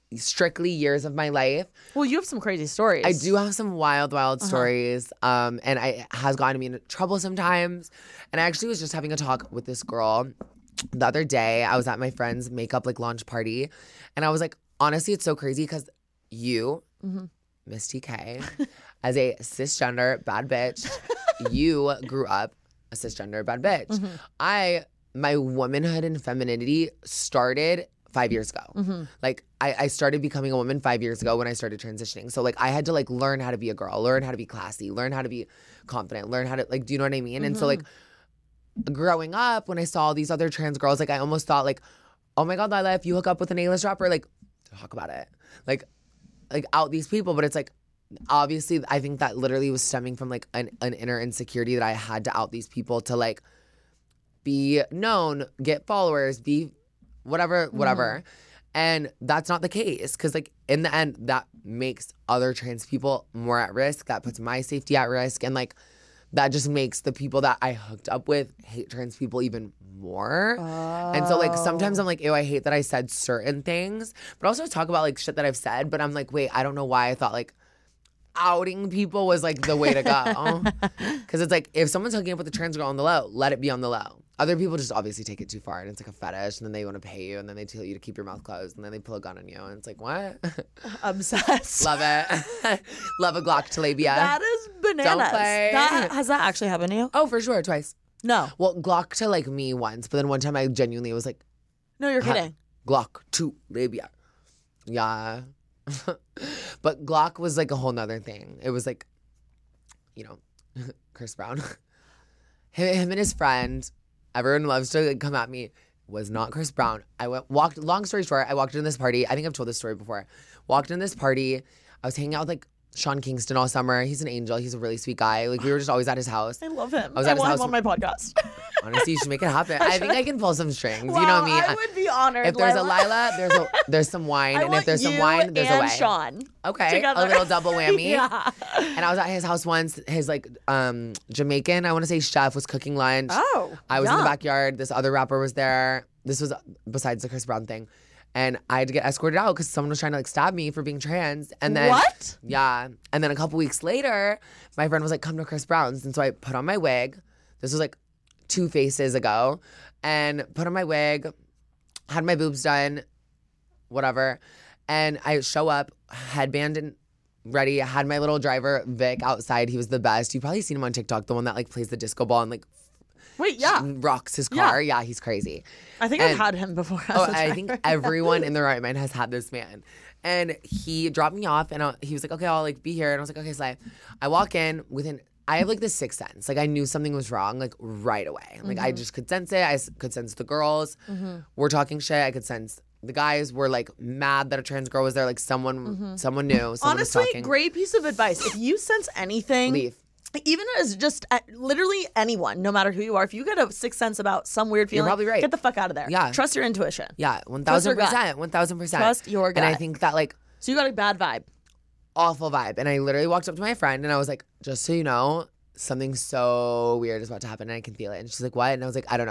D: strictly years of my life.
E: Well, you have some crazy stories.
D: I do have some wild stories. And it has gotten me into trouble sometimes. And I actually was just having a talk with this girl the other day. I was at my friend's makeup like launch party. And I was like, honestly, it's so crazy because you, Miss TK, as a cisgender bad bitch, you grew up a cisgender bad bitch. My womanhood and femininity started 5 years ago. Like I started becoming a woman 5 years ago when I started transitioning. So like I had to like learn how to be a girl, learn how to be classy, learn how to be confident, learn how to like, do you know what I mean? And so like growing up, when I saw all these other trans girls, like I almost thought like, oh my God, Lila, if you hook up with an A-list rapper, like talk about it. Like out these people. But it's like, obviously I think that literally was stemming from like an inner insecurity that I had to out these people to like be known, get followers, be whatever. And that's not the case because like in the end, that makes other trans people more at risk. That puts my safety at risk. And like that just makes the people that I hooked up with hate trans people even more. And so like sometimes I'm like, ew, I hate that I said certain things. But also talk about like shit that I've said. But I'm like, wait, I don't know why I thought like outing people was like the way to go. Because it's like if someone's hooking up with a trans girl on the low, let it be on the low. Other people just obviously take it too far and it's like a fetish and then they want to pay you and then they tell you to keep your mouth closed and then they pull a gun on you and it's like, what?
E: Obsessed.
D: Love it. Love a Glock to labia.
E: That is bananas.
D: Don't play.
E: Has that actually happened to you?
D: Oh, for sure. Twice.
E: No.
D: Well, Glock to like me once, but then one time I genuinely was like,
E: No, you're kidding.
D: Glock to labia. Yeah. But Glock was like a whole nother thing. It was like, you know, Chris Brown. him and his friend, everyone loves to like, come at me, was not Chris Brown. Long story short, I walked in this party. I think I've told this story before. Walked in this party. I was hanging out with like Sean Kingston all summer. He's an angel. He's a really sweet guy. Like we were just always at his house.
E: I love him.
D: I was at his
E: want
D: house
E: him on my podcast.
D: Honestly, you should make it happen. I think I can pull some strings.
E: Wow,
D: you know me.
E: I would be honored.
D: If there's a Lila, there's some wine.
E: I
D: And
E: want
D: if there's some
E: you
D: wine, there's a
E: and
D: way.
E: Sean.
D: Okay.
E: Together.
D: A little double whammy.
E: Yeah.
D: And I was at his house once. His like Jamaican, I want to say chef, was cooking lunch.
E: Oh.
D: I was in the
E: yum.
D: backyard. This other rapper was there. This was besides the Chris Brown thing. And I had to get escorted out because someone was trying to like stab me for being trans. And then
E: What?
D: Yeah. And then a couple weeks later, my friend was like, come to Chris Brown's. And so I put on my wig. This was like 2 faces ago. And put on my wig, had my boobs done, whatever. And I show up, headband and ready. I had my little driver, Vic, outside. He was the best. You've probably seen him on TikTok, the one that like plays the disco ball and like
E: Wait, yeah.
D: rocks his car. Yeah, he's crazy.
E: I think I've had him before.
D: I think everyone in their right mind has had this man. And he dropped me off and he was like, okay, I'll like be here. And I was like, okay, Slay. I walk in I have like this sixth sense. Like I knew something was wrong like right away. Like I just could sense it. I could sense the girls were talking shit. I could sense the guys were like mad that a trans girl was there. Like someone knew. Someone
E: Honestly,
D: was talking.
E: great piece of advice. If you sense anything,
D: Leave.
E: Even as just literally anyone, no matter who you are, if you get a sixth sense about some weird feeling,
D: You're probably right.
E: get the fuck out of there.
D: Yeah.
E: Trust your intuition.
D: Yeah,
E: Trust your gut.
D: 1,000%. 1,000%.
E: Trust your gut.
D: And I think that like
E: So you got a bad vibe.
D: awful vibe. And I literally walked up to my friend and I was like, just so you know, something so weird is about to happen and I can feel it. And she's like, what? And I was like, I don't know.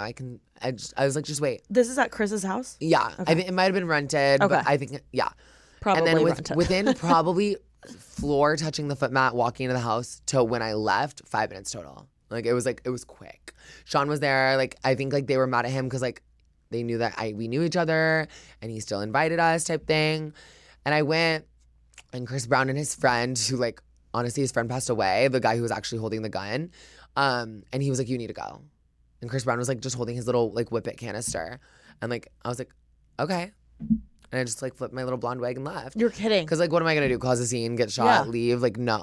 D: I was like, just wait.
E: This is at Chris's house?
D: Yeah.
E: Okay.
D: I think it might have been rented.
E: Okay.
D: But I think, yeah.
E: Probably
D: and then
E: rented.
D: within probably floor touching the foot mat, walking into the house to when I left, 5 minutes total. Like it was quick. Sean was there. Like I think like they were mad at him because like they knew that we knew each other and he still invited us type thing. And I went and Chris Brown and his friend, who like honestly his friend passed away, the guy who was actually holding the gun, and he was like, you need to go. And Chris Brown was like just holding his little like whip it canister. And like I was like, okay. And I just like flipped my little blonde wig and left.
E: You're kidding.
D: Because like what am I gonna do? Cause a scene, get shot,
E: Yeah.
D: leave? Like no,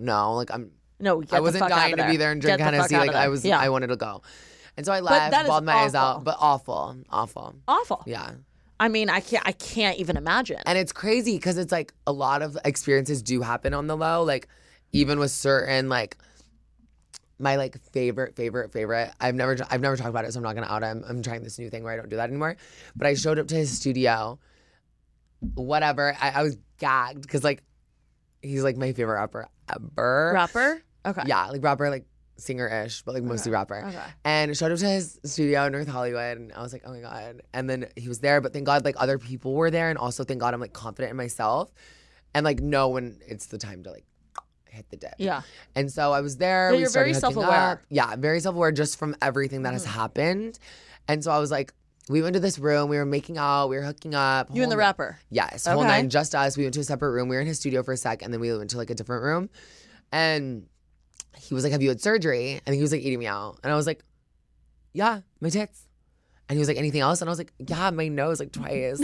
D: I'm
E: No, get
D: I
E: the
D: wasn't
E: fuck out
D: dying
E: of
D: to
E: there.
D: be there and drink
E: Get the
D: Hennessy.
E: fuck out
D: Like
E: of there.
D: I was,
E: Yeah.
D: I wanted to go. And so I
E: that
D: left,
E: is
D: bawled my eyes
E: awful.
D: out, but awful.
E: Awful.
D: Yeah.
E: I mean, I can't even imagine.
D: And it's crazy because it's like a lot of experiences do happen on the low. Like even with certain like my like favorite. I've never talked about it, so I'm not gonna out him. I'm trying this new thing where I don't do that anymore. But I showed up to his studio. Whatever. I was gagged because like he's like my favorite rapper ever.
E: Rapper? Okay.
D: Yeah, like rapper, like singer-ish, but like mostly rapper.
E: Okay.
D: And showed up to his studio in North Hollywood, and I was like, oh my God. And then he was there, but thank God like other people were there, and also thank God I'm like confident in myself and like know when it's the time to like hit the dip.
E: Yeah.
D: And so I was there.
E: Yeah,
D: we
E: you're
D: started
E: very
D: hooking
E: self-aware.
D: up. Yeah, very self-aware just from everything that has happened. And so I was like, we went to this room, we were making out, we were hooking up.
E: You and the rapper?
D: Yes, whole nine, just us. We went to a separate room. We were in his studio for a sec, and then we went to like a different room. And he was like, have you had surgery? And he was like eating me out. And I was like, yeah, my tits. And he was like, anything else? And I was like, yeah, my nose like twice.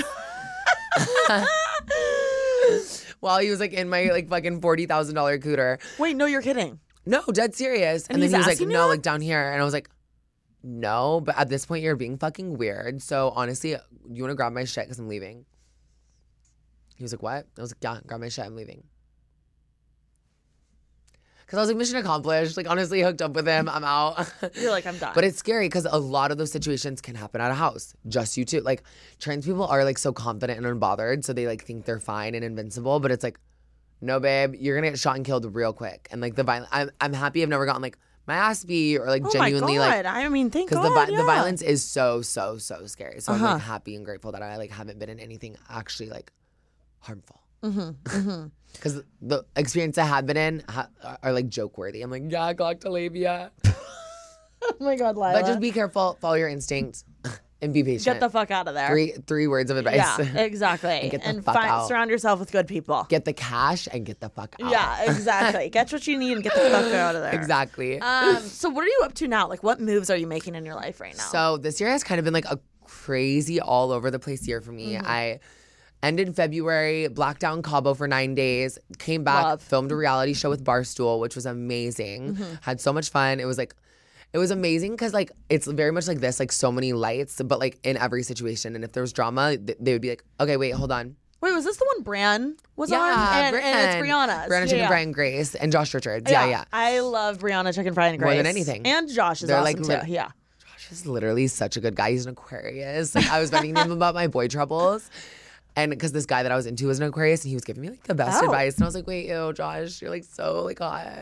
D: While he was like in my like fucking $40,000 cooter.
E: Wait, no, you're kidding.
D: No, dead serious. And then
E: he's
D: he was like,
E: asking you
D: no,
E: that?
D: like down here. And I was like, no, but at this point you're being fucking weird. So honestly, you want to grab my shit because I'm leaving? He was like, what? I was like, yeah, grab my shit, I'm leaving. Because I was like, mission accomplished. Like, honestly, hooked up with him. I'm out.
E: You're like, I'm done.
D: But it's scary because a lot of those situations can happen at a house. Just you too. Like, trans people are like so confident and unbothered. So they like think they're fine and invincible. But it's like, no, babe, you're going to get shot and killed real quick. And like the violence, I'm happy I've never gotten like my ass beat or like genuinely
E: my God.
D: like.
E: I mean, thank
D: Because
E: God.
D: the violence is so scary. So I'm
E: Uh-huh.
D: like happy and grateful that I like haven't been in anything actually like harmful. Because the experience I have been in are like joke worthy. I'm like, yeah, gloctalabia.
E: Oh my God, Lila.
D: But just be careful, follow your instincts, and be patient.
E: Get the fuck out of there.
D: Three words of advice.
E: Yeah, exactly.
D: And get the fuck out.
E: Surround yourself with good people.
D: Get the cash and get the fuck out.
E: Yeah, exactly. Get what you need and get the fuck out of there.
D: Exactly.
E: So what are you up to now? Like, what moves are you making in your life right now?
D: So this year has kind of been like a crazy all over the place year for me. I ended February, blacked out in Cabo for 9 days, came back, filmed a reality show with Barstool, which was amazing. Had so much fun. It was amazing because like it's very much like this, like so many lights, but like in every situation. And if there was drama, they would be like, okay, wait, hold on.
E: Wait, was this the one Bran was on?
D: Yeah,
E: And it's Brianna's.
D: Brianna Chicken Fry and Grace and Josh Richards. Yeah.
E: I love Brianna Chicken Fry and Grace.
D: More than anything.
E: And Josh is
D: They're
E: awesome
D: like
E: too. Yeah.
D: Josh is literally such a good guy. He's an Aquarius. Like I was venting him about my boy troubles. And because this guy that I was into was an Aquarius, and he was giving me like the best advice, and I was like, "Wait, ew, Josh, you're like so like hot."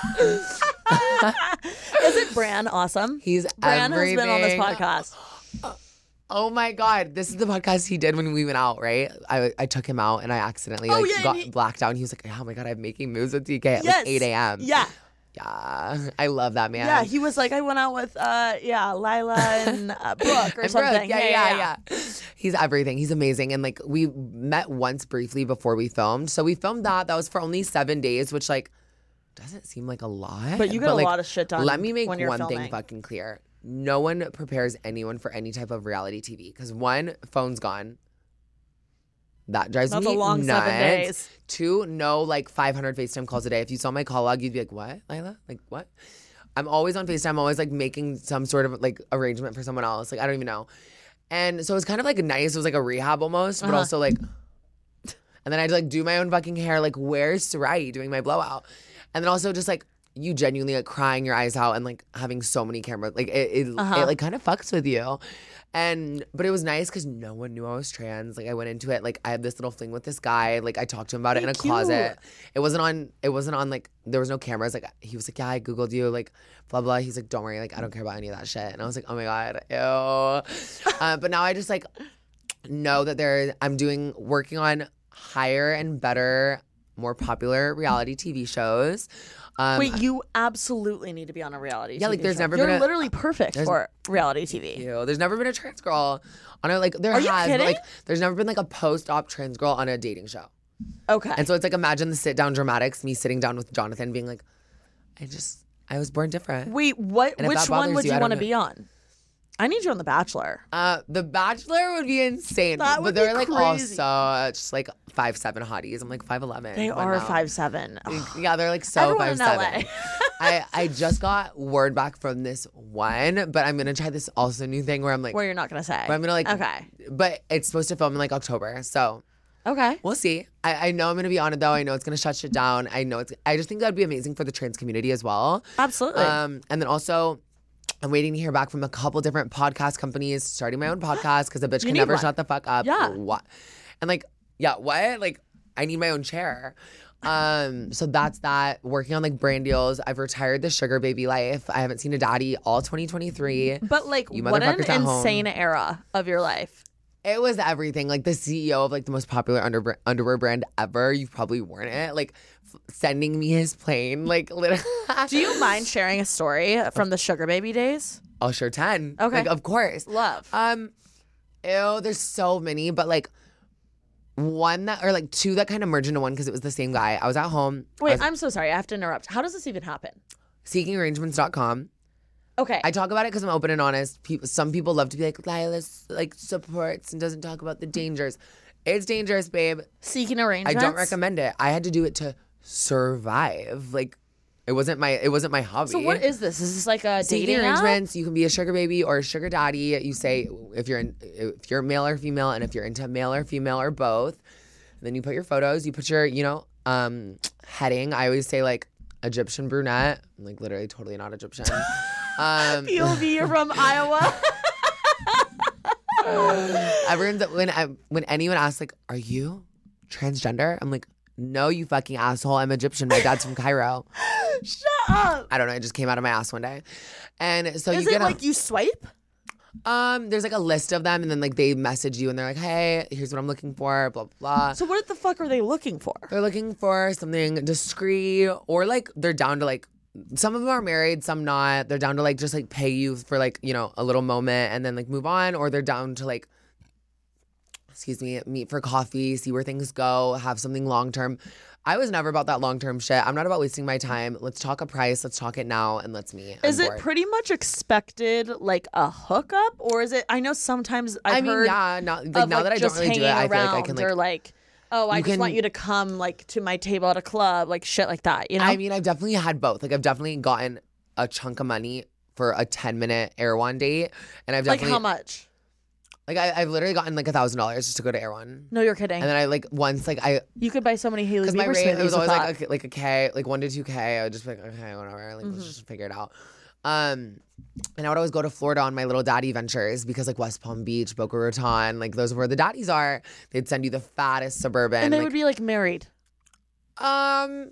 E: Isn't Bran awesome?
D: He's
E: Bran
D: everything.
E: has been on this podcast.
D: Oh my God, this is the podcast he did when we went out, right? I took him out, and I accidentally got blacked out, and he was like, "Oh my God, I'm making moves with DK at like 8 a.m."
E: Yeah.
D: Yeah, I love that man.
E: Yeah, he was like, I went out with, Lila and Brooke or something.
D: Brooke, yeah. He's everything. He's amazing. And like we met once briefly before we filmed. So we filmed that. That was for only 7 days, which like doesn't seem like a lot.
E: But you get
D: like,
E: a lot of shit done.
D: Let me make
E: when you're
D: one
E: filming.
D: thing fucking clear. No one prepares anyone for any type of reality TV. Because one, phone's gone. That drives
E: That's
D: me
E: a long
D: nuts.
E: 7 days.
D: 2, no like 500 FaceTime calls a day. If you saw my call log, you'd be like, what, Lila? Like, what? I'm always on FaceTime. I'm always like making some sort of like arrangement for someone else. Like, I don't even know. And so it was kind of like nice. It was like a rehab almost, but also like, and then I had to like do my own fucking hair. Like, where's Sarai doing my blowout? And then also just like, you genuinely like crying your eyes out and like having so many cameras. Like it like kind of fucks with you. But it was nice because no one knew I was trans. Like I went into it, like I had this little fling with this guy. Like I talked to him about it in a closet. It wasn't on like, there was no cameras. Like he was like, yeah, I Googled you, like blah, blah. He's like, don't worry. Like I don't care about any of that shit. And I was like, oh my God, ew. But now I just like know that I'm working on higher and better, more popular reality TV shows.
E: Wait, you absolutely need to be on a reality TV
D: like there's
E: show.
D: never
E: You're
D: been
E: literally perfect for reality TV.
D: There's never been a trans girl on a like there
E: Are you
D: has, but
E: kidding?
D: like there's never been like a post-op trans girl on a dating show.
E: Okay.
D: And so it's like imagine the sit-down dramatics, me sitting down with Jonathan being like, I was born different.
E: Wait,
D: And if
E: which
D: that
E: one
D: bothers
E: would
D: you,
E: you
D: I
E: want to
D: don't
E: be on? I need you on The Bachelor.
D: The Bachelor would be insane.
E: That
D: but
E: would
D: they're
E: be
D: like
E: crazy.
D: also just like 5'7" hotties. I'm like 5'11".
E: They
D: but
E: are
D: no.
E: 5'7".
D: Yeah, they're like so
E: Everyone in
D: 5'7".
E: LA.
D: I just got word back from this one, but I'm gonna try this also new thing where I'm like,
E: Where you're not going to say.
D: where I'm gonna like,
E: Okay.
D: But it's supposed to film in like October, so
E: Okay.
D: we'll see. I know I'm gonna be on it though. I know it's gonna shut shit down. I just think that'd be amazing for the trans community as well.
E: Absolutely.
D: And then also, I'm waiting to hear back from a couple different podcast companies, starting my own podcast because a bitch can
E: need
D: never
E: one.
D: shut the fuck up.
E: Yeah.
D: What? And like, yeah, what? Like, I need my own chair. So that's that. Working on like brand deals. I've retired the sugar baby life. I haven't seen a daddy all 2023.
E: But like,
D: You
E: what an
D: motherfuckers at home.
E: insane era of your life.
D: It was everything. Like the CEO of like the most popular underwear brand ever. You've probably worn it. Like sending me his plane. Like literally.
E: Do you mind sharing a story from the sugar baby days?
D: Oh, sure, 10.
E: Okay.
D: Like, of course.
E: Love.
D: There's so many, but like one that, or like two that kind of merged into one because it was the same guy. I was at home.
E: Wait, I'm so sorry. I have to interrupt. How does this even happen?
D: Seekingarrangements.com.
E: Okay.
D: I talk about it because I'm open and honest. Some people love to be like, Lila like supports and doesn't talk about the dangers. It's dangerous, babe.
E: Seeking
D: I
E: arrangements?
D: don't recommend it. I had to do it to survive. Like it wasn't my hobby.
E: So what is this? Is this like a
D: Seeking
E: dating app?
D: arrangements, you can be a sugar baby or a sugar daddy. You say if you're male or female, and if you're into male or female or both. And then you put your photos, you put your, heading. I always say like Egyptian brunette. I'm like literally totally not Egyptian.
E: POV, you're from Iowa.
D: Everyone's when anyone asks like, "Are you transgender?" I'm like, "No, you fucking asshole. I'm Egyptian. My dad's from Cairo."
E: Shut up.
D: I don't know. It just came out of my ass one day, and so
E: Is
D: you
E: it
D: get
E: like you swipe?
D: There's like a list of them, and then like they message you, and they're like, "Hey, here's what I'm looking for." Blah blah blah.
E: So what the fuck are they looking for?
D: They're looking for something discreet, or like they're down to like. Some of them are married, some not. They're down to like just like pay you for like, a little moment and then like move on, or they're down to like, meet for coffee, see where things go, have something long term. I was never about that long term shit. I'm not about wasting my time. Let's talk a price. Let's talk it now, and let's meet.
E: Is it pretty much expected like a hookup, or is it? I know sometimes I've heard.
D: Yeah. Now that I don't really do it, I feel like I can like.
E: Or like, oh, I just want you to come like to my table at a club, like shit like that. You know.
D: I mean, I've definitely had both. Like, I've definitely gotten a chunk of money for a 10-minute Erewhon date, and I've definitely
E: like how much?
D: Like I've literally gotten like $1,000 just to go to Erewhon.
E: No, you're kidding.
D: And then I like once like I
E: you could buy so many Hailey
D: because my
E: Bieber
D: rate it was
E: smoothies
D: always
E: with
D: like a K, like 1 to 2K. I would just be like, okay, whatever, like let's just figure it out. And I would always go to Florida on my little daddy ventures because like West Palm Beach, Boca Raton, like those are where the daddies are. They'd send you the fattest suburban.
E: And they would be like married.
D: I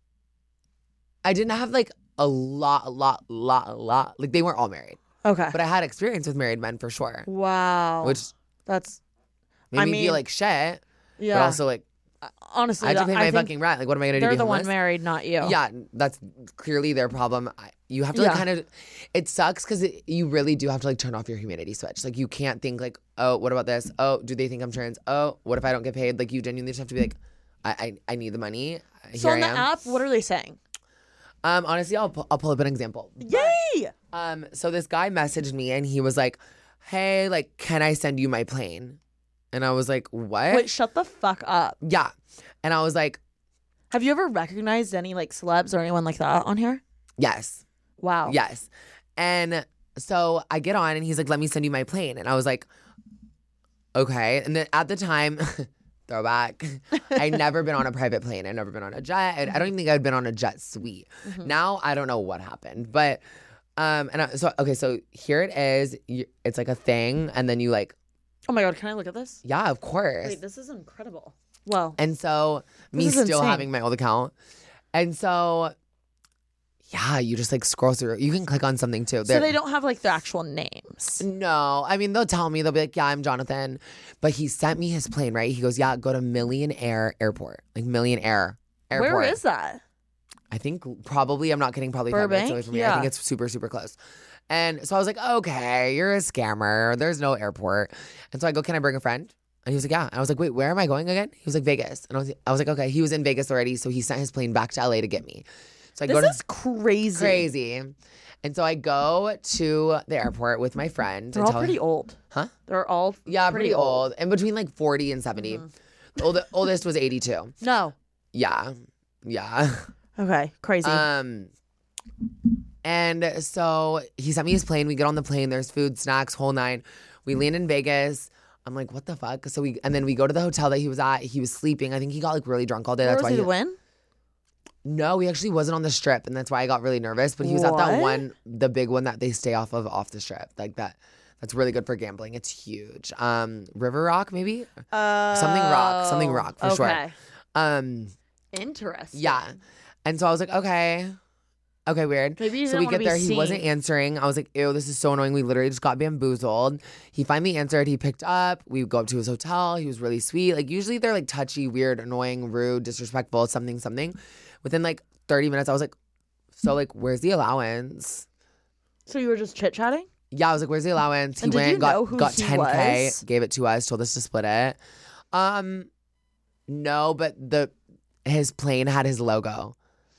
D: didn't have like a lot. Like they weren't all married.
E: Okay.
D: But I had experience with married men for sure.
E: Wow.
D: Which
E: that's
D: made me feel like shit.
E: Yeah.
D: But also like
E: honestly,
D: I have to pay
E: I
D: my
E: think
D: fucking rent. Like what am I gonna do?
E: they're
D: Be
E: the
D: homeless?
E: one married, not you.
D: Yeah, that's clearly their problem. You have to like kind of, it sucks because you really do have to like turn off your humanity switch. Like you can't think like, oh, what about this? Oh, do they think I'm trans? Oh, what if I don't get paid? Like you genuinely just have to be like, I need the money.
E: So
D: Here
E: on the
D: I am.
E: app, what are they saying?
D: Honestly, I'll pull up an example.
E: Yay!
D: So this guy messaged me and he was like, hey, like, can I send you my plane? And I was like, what?
E: Wait, shut the fuck up.
D: Yeah. And I was like,
E: have you ever recognized any like celebs or anyone like that on here?
D: yes.
E: Wow.
D: Yes. And so I get on and he's like, let me send you my plane. And I was like, okay. And then at the time, throwback, I'd never been on a private plane. I'd never been on a jet. I don't even think I'd been on a jet suite. Now, I don't know what happened. But, so here it is. It's like a thing. And then you like.
E: Oh my God, can I look at this?
D: Yeah, of course.
E: Wait, this is incredible. Well.
D: And so me
E: is
D: still
E: insane.
D: having my old account. And so, yeah, you just like scroll through. You can click on something too.
E: So they don't have like the actual names.
D: No, I mean, they'll tell me, they'll be like, yeah, I'm Jonathan. But he sent me his plane, right? He goes, yeah, go to Millionaire Airport. Like Millionaire Airport.
E: Where is that?
D: I think probably, I'm not kidding, probably 5 minutes away from me.
E: Yeah.
D: I think it's super, super close. And so I was like, okay, you're a scammer. There's no airport. And so I go, can I bring a friend? And he was like, yeah. And I was like, wait, where am I going again? He was like, Vegas. And I was like, okay. He was in Vegas already, so he sent his plane back to LA to get me. So I go
E: This is crazy.
D: crazy. And so I go to the airport with my friend.
E: They're all pretty old.
D: Huh?
E: They're all
D: Pretty old. And between like 40 and 70. The oldest was 82.
E: No.
D: Yeah. Yeah.
E: Okay. Crazy.
D: And so he sent me his plane. We get on the plane. There's food, snacks, whole nine. We land in Vegas. I'm like, what the fuck? And then we go to the hotel that he was at. He was sleeping. I think he got like really drunk all day.
E: Where
D: That's
E: was
D: why
E: he to win?
D: No, he actually wasn't on the strip, and that's why I got really nervous. But he was at that
E: What?
D: one, the big one that they stay off the strip, like that. That's really good for gambling. It's huge. River Rock, maybe something rock for sure.
E: Okay. Interesting.
D: Yeah. And so I was like, okay, weird.
E: Maybe you
D: so
E: didn't
D: we
E: wanna
D: get there.
E: be
D: He wasn't
E: seen.
D: answering. I was like, ew, this is so annoying. We literally just got bamboozled. He finally answered. He picked up. We go up to his hotel. He was really sweet. Like usually they're like touchy, weird, annoying, rude, disrespectful, something. Within like 30 minutes, I was like, so like, where's the allowance?
E: So you were just chit-chatting?
D: Yeah, I was like, where's the allowance? He
E: And did
D: went,
E: you know who
D: got
E: he
D: 10K,
E: was?
D: gave it to us, told us to split it. No, but his plane had his logo.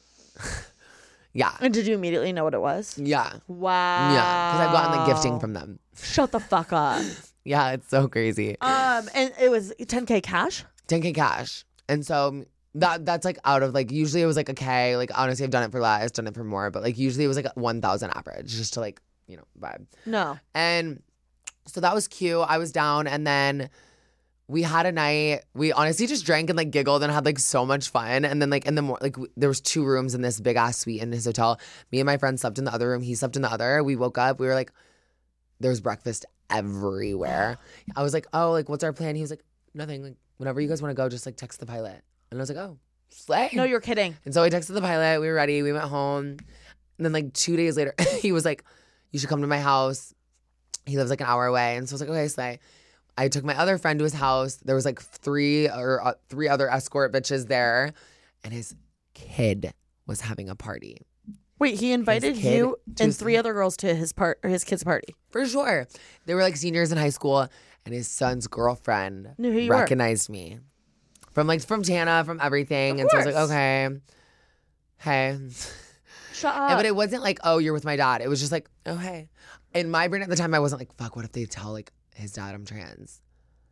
D: Yeah.
E: And did you immediately know what it was?
D: Yeah.
E: Wow.
D: Yeah. Because I've gotten like gifting from them.
E: Shut the fuck up.
D: Yeah, it's so crazy.
E: And it was 10K cash?
D: 10K cash. And so that's like out of like, usually it was like, okay, like honestly, I've done it for less, done it for more, but like usually it was like 1,000 average just to like, you know, vibe.
E: No.
D: And so that was cute. I was down and then we had a night. We honestly just drank and like giggled and had like so much fun. And then like in the there was 2 rooms in this big ass suite in his hotel. Me and my friend slept in the other room. He slept in the other. We woke up. We were like, there was breakfast everywhere. I was like, oh, like what's our plan? He was like, nothing. Like whenever you guys want to go, just like text the pilot. And I was like, oh, slay.
E: No, you're kidding.
D: And so I texted the pilot. We were ready. We went home. And then like 2 days later, he was like, you should come to my house. He lives like an hour away. And so I was like, okay, slay. I took my other friend to his house. There was like 3 other escort bitches there. And his kid was having a party.
E: Wait, he invited
D: kid
E: you
D: to
E: and
D: his-
E: 3 other girls to his kid's party.
D: For sure. They were like seniors in high school. And his son's girlfriend
E: Knew who you were.
D: recognized me. From Tana, from everything. And so I was like,
E: course.
D: okay. Hey.
E: Shut
D: And-
E: up.
D: but it wasn't like, oh, you're with my dad. It was just like, oh, hey. In my brain at the time, I wasn't like, fuck, what if they tell like his dad I'm trans?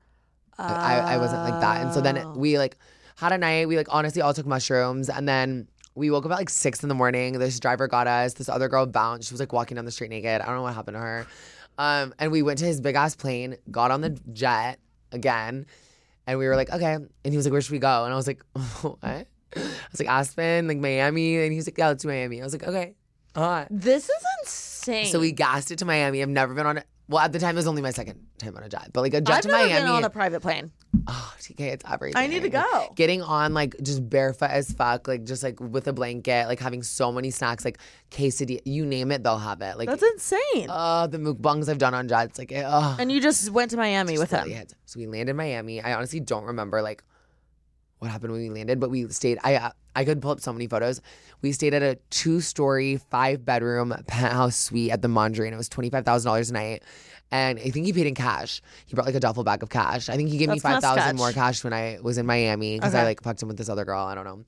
D: I wasn't like that. And so then we like had a night. We like honestly all took mushrooms. And then we woke up at like 6 in the morning. This driver got us. This other girl bounced. She was like walking down the street naked. I don't know what happened to her. And we went to his big ass plane, got on the jet again. And we were like, okay. And he was like, where should we go? And I was like, what? I was like, Aspen, like Miami. And he was like, yeah, let's do Miami. I was like, okay.
E: This is insane.
D: So we gassed it to Miami. I've never been on it. Well, at the time, it was only my second time on a jet. But like a jet
E: I've
D: to
E: never
D: Miami.
E: been on a private plane.
D: Oh, TK, it's everything.
E: I need to go.
D: Getting on like just barefoot as fuck, like just like with a blanket, like having so many snacks, like quesadilla, you name it, they'll have it. Like
E: That's insane.
D: the mukbangs I've done on jets, like
E: And you just went to Miami with him.
D: So we landed in Miami. I honestly don't remember like what happened when we landed, but we stayed. I could pull up so many photos. We stayed at a 2-story, 5-bedroom penthouse suite at the Mondrian, and it was $25,000 a night. And I think he paid in cash. He brought like a duffel bag of cash. I think he gave me
E: That's
D: $5,000
E: sketch.
D: more cash when I was in Miami because I
E: Okay.
D: like fucked him with this other girl. I don't know.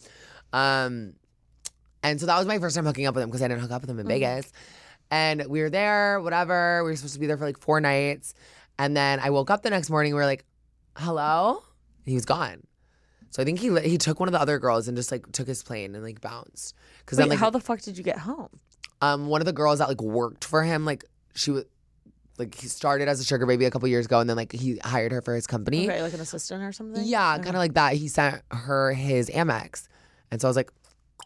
D: And so that was my first time hooking up with him because I didn't hook up with him in Vegas. And we were there, whatever. We were supposed to be there for like 4 nights. And then I woke up the next morning. We were like, hello? And he was gone. So I think he took one of the other girls and just like took his plane and like bounced. Because
E: Wait,
D: then like
E: how the fuck did you get home?
D: one of the girls that like worked for him, like she was like he started as a sugar baby a couple years ago, and then like he hired her for his company.
E: Okay, like an assistant or something?
D: Yeah,
E: Okay.
D: kind of like that. He sent her his Amex, and so I was like,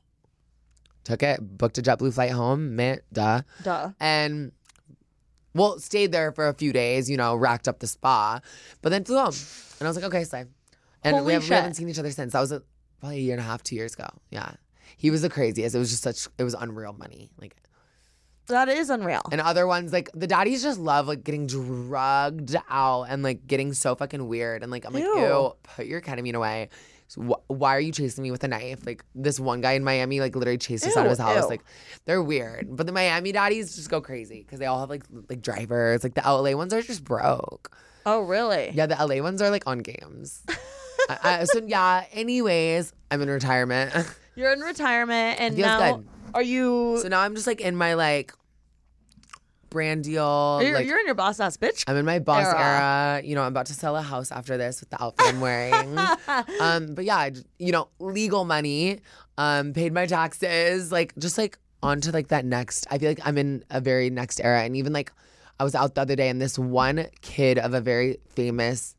D: took it, booked a JetBlue flight home, duh, and well, stayed there for a few days, you know, racked up the spa, but then flew home, and I was like, okay, slay. And
E: Holy
D: we
E: shit.
D: haven't seen each other since. That was probably 1.5 years, 2 years ago. Yeah, he was the craziest. It was just it was unreal money, like.
E: That is unreal.
D: And other ones, like, the daddies just love, like, getting drugged out and, like, getting so fucking weird. And, like, I'm like,
E: Ew.
D: ew, put your ketamine away. So why are you chasing me with a knife? Like, this one guy in Miami, like, literally chased us out of his house.
E: Ew.
D: Like, they're weird. But the Miami daddies just go crazy because they all have, like drivers. Like, the LA ones are just broke.
E: Oh, really?
D: Yeah, the LA ones are, like, on games. So, yeah, anyways, I'm in retirement.
E: You're in retirement, and
D: Feels
E: now
D: good.
E: are you?
D: So now I'm just, like, in my, like, brand deal. Like,
E: You're in your boss ass bitch.
D: I'm in my boss
E: Era.
D: era. You know, I'm about to sell a house after this with the outfit I'm wearing. But yeah, you know, legal money, paid my taxes, like just like on to like that next. I feel like I'm in a very next era. And even like I was out the other day and this one kid of a very famous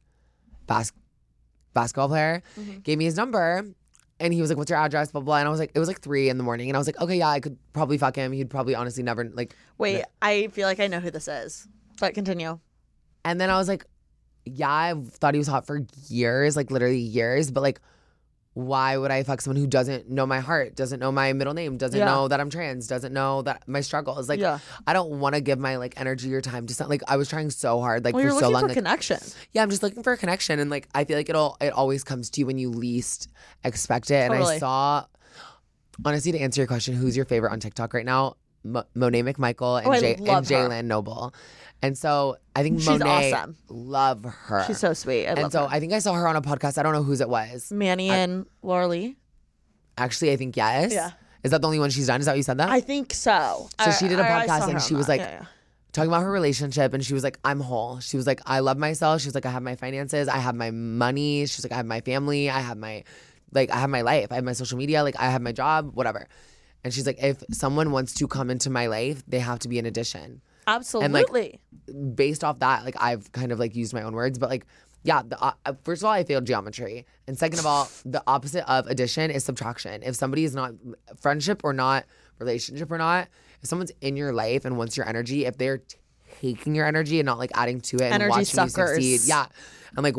D: basketball player gave me his number. And he was like, what's your address, blah, blah. And I was like, it was like 3 a.m. And I was like, okay, yeah, I could probably fuck him. He'd probably honestly never like.
E: Wait, I feel like I know who this is, but continue.
D: And then I was like, yeah, I thought he was hot for years, like literally years. But like why would I fuck someone who doesn't know my heart, doesn't know my middle name, doesn't know that I'm trans, doesn't know that my struggles? Like, I don't want to give my like energy or time to something. Like, I was trying so hard, like,
E: well,
D: for
E: you're
D: so
E: looking
D: long.
E: for
D: Like,
E: connection.
D: Yeah, I'm just looking for a connection, and like, I feel like it always comes to you when you least expect it.
E: Totally.
D: And I saw, honestly, to answer your question, who's your favorite on TikTok right now? Monet McMichael and Jalen Noble. And so I think
E: she's
D: Monet,
E: awesome.
D: Love her.
E: She's so sweet. I love her.
D: I think I saw her on a podcast. I don't know whose it was.
E: Manny and Laura Lee.
D: Actually, I think yes.
E: Yeah.
D: Is that the only one she's done? Is that what you said that?
E: I think so.
D: So she did a podcast and she was like,
E: yeah.
D: talking about her relationship, and she was like, I'm whole. She was like, I love myself. She was like, I have my finances. I have my money. She was like, I have my family. I have my life. I have my social media. Like, I have my job, whatever. And she's like, if someone wants to come into my life, they have to be an addition.
E: Absolutely.
D: And like, based off that, like, I've kind of like used my own words, but like, yeah, first of all, I failed geometry. And second of all, the opposite of addition is subtraction. If somebody is not friendship or not, relationship or not, if someone's in your life and wants your energy, if they're taking your energy and not like adding to it and
E: energy
D: watching
E: suckers.
D: you succeed, yeah, and like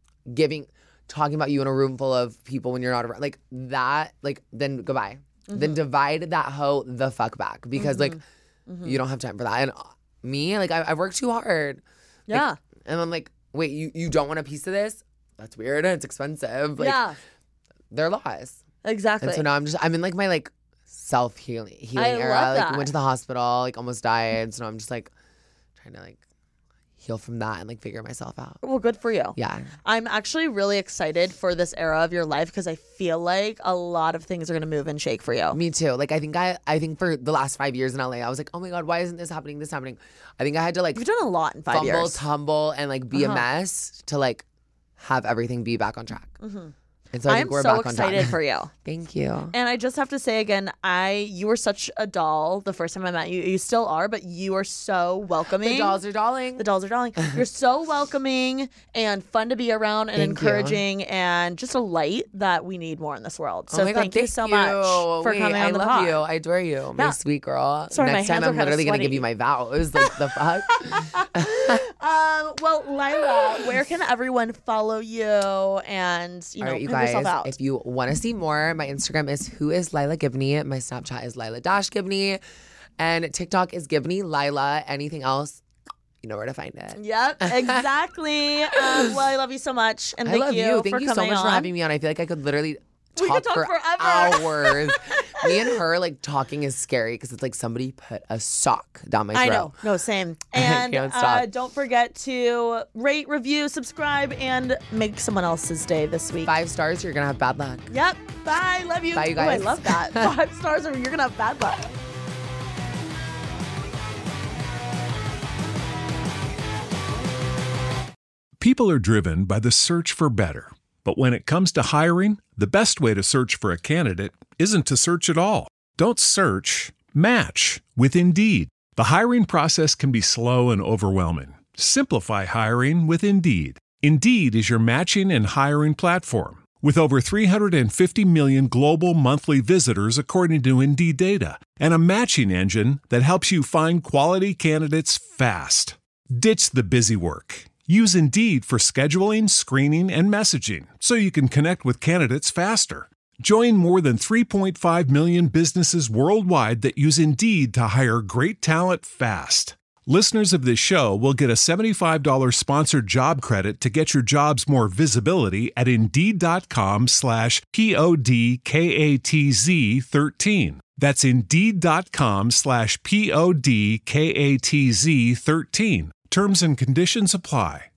D: talking about you in a room full of people when you're not around, like that, like then goodbye. Then divide that hoe the fuck back, because like you don't have time for that. And me, like I've worked too hard.
E: Yeah.
D: Like, and I'm like, wait, you don't want a piece of this? That's weird. It's expensive. Like,
E: yeah.
D: They're lost.
E: Exactly.
D: And so now I'm in like my like self-healing era.
E: love
D: Like,
E: that.
D: went to the hospital, like almost died. So now I'm just like trying to like heal from that and like figure myself out.
E: Well, good for you.
D: Yeah.
E: I'm actually really excited for this era of your life because I feel like a lot of things are going to move and shake for you.
D: Me too. Like I think for the last 5 years in LA, I was like, oh my God, why isn't this happening? I think I had to like
E: You've done a lot in 5 years.
D: fumble, tumble, and like be a mess to like have everything be back on track. And so I think
E: I'm
D: we're
E: so
D: back on
E: excited
D: track.
E: for you.
D: Thank you.
E: And I just have to say again, you were such a doll the first time I met you. You still are, but you are so welcoming.
D: The dolls are darling.
E: The dolls are darling. You're so welcoming and fun to be around and
D: Thank you.
E: encouraging and just a light that we need more in this world. So
D: Oh my God,
E: thank you so much for
D: Wait,
E: coming on the
D: I
E: pod.
D: love you. I adore you. My
E: Yeah.
D: sweet girl.
E: Sorry, my
D: Next time
E: hands are
D: I'm
E: kinda
D: literally going to
E: sweaty.
D: give you my vows. Like the fuck?
E: Well, Lila, where can everyone follow you and,
D: All right, you
E: pimp
D: guys,
E: yourself out?
D: if you want to see more, my Instagram is whoislila.gibney. My Snapchat is Lila-Gibney. And TikTok is Gibney Lila. Anything else, you know where to find it.
E: Yep, exactly. Well, I love you so much. And
D: I
E: thank
D: love
E: you
D: you.
E: for
D: Thank you so
E: coming
D: much for
E: on.
D: having me on. I feel like I could literally
E: We could
D: talk
E: talk
D: for
E: forever.
D: hours. Me and her like talking is scary because it's like somebody put a sock down my throat.
E: I know. No, same. And
D: can't stop.
E: don't forget to rate, review, subscribe, and make someone else's day this week.
D: 5 stars, you're gonna have bad luck.
E: Yep. Bye. Love you.
D: Bye, you
E: Ooh, I
D: guys.
E: love that. 5 stars or you're going to have bad luck.
F: People are driven by the search for better. But when it comes to hiring, the best way to search for a candidate isn't to search at all. Don't search, match with Indeed. The hiring process can be slow and overwhelming. Simplify hiring with Indeed. Indeed is your matching and hiring platform. With over 350 million global monthly visitors according to Indeed data, and a matching engine that helps you find quality candidates fast. Ditch the busy work. Use Indeed for scheduling, screening, and messaging so you can connect with candidates faster. Join more than 3.5 million businesses worldwide that use Indeed to hire great talent fast. Listeners of this show will get a $75 sponsored job credit to get your jobs more visibility at Indeed.com/PODKATZ13. That's Indeed.com/PODKATZ13. Terms and conditions apply.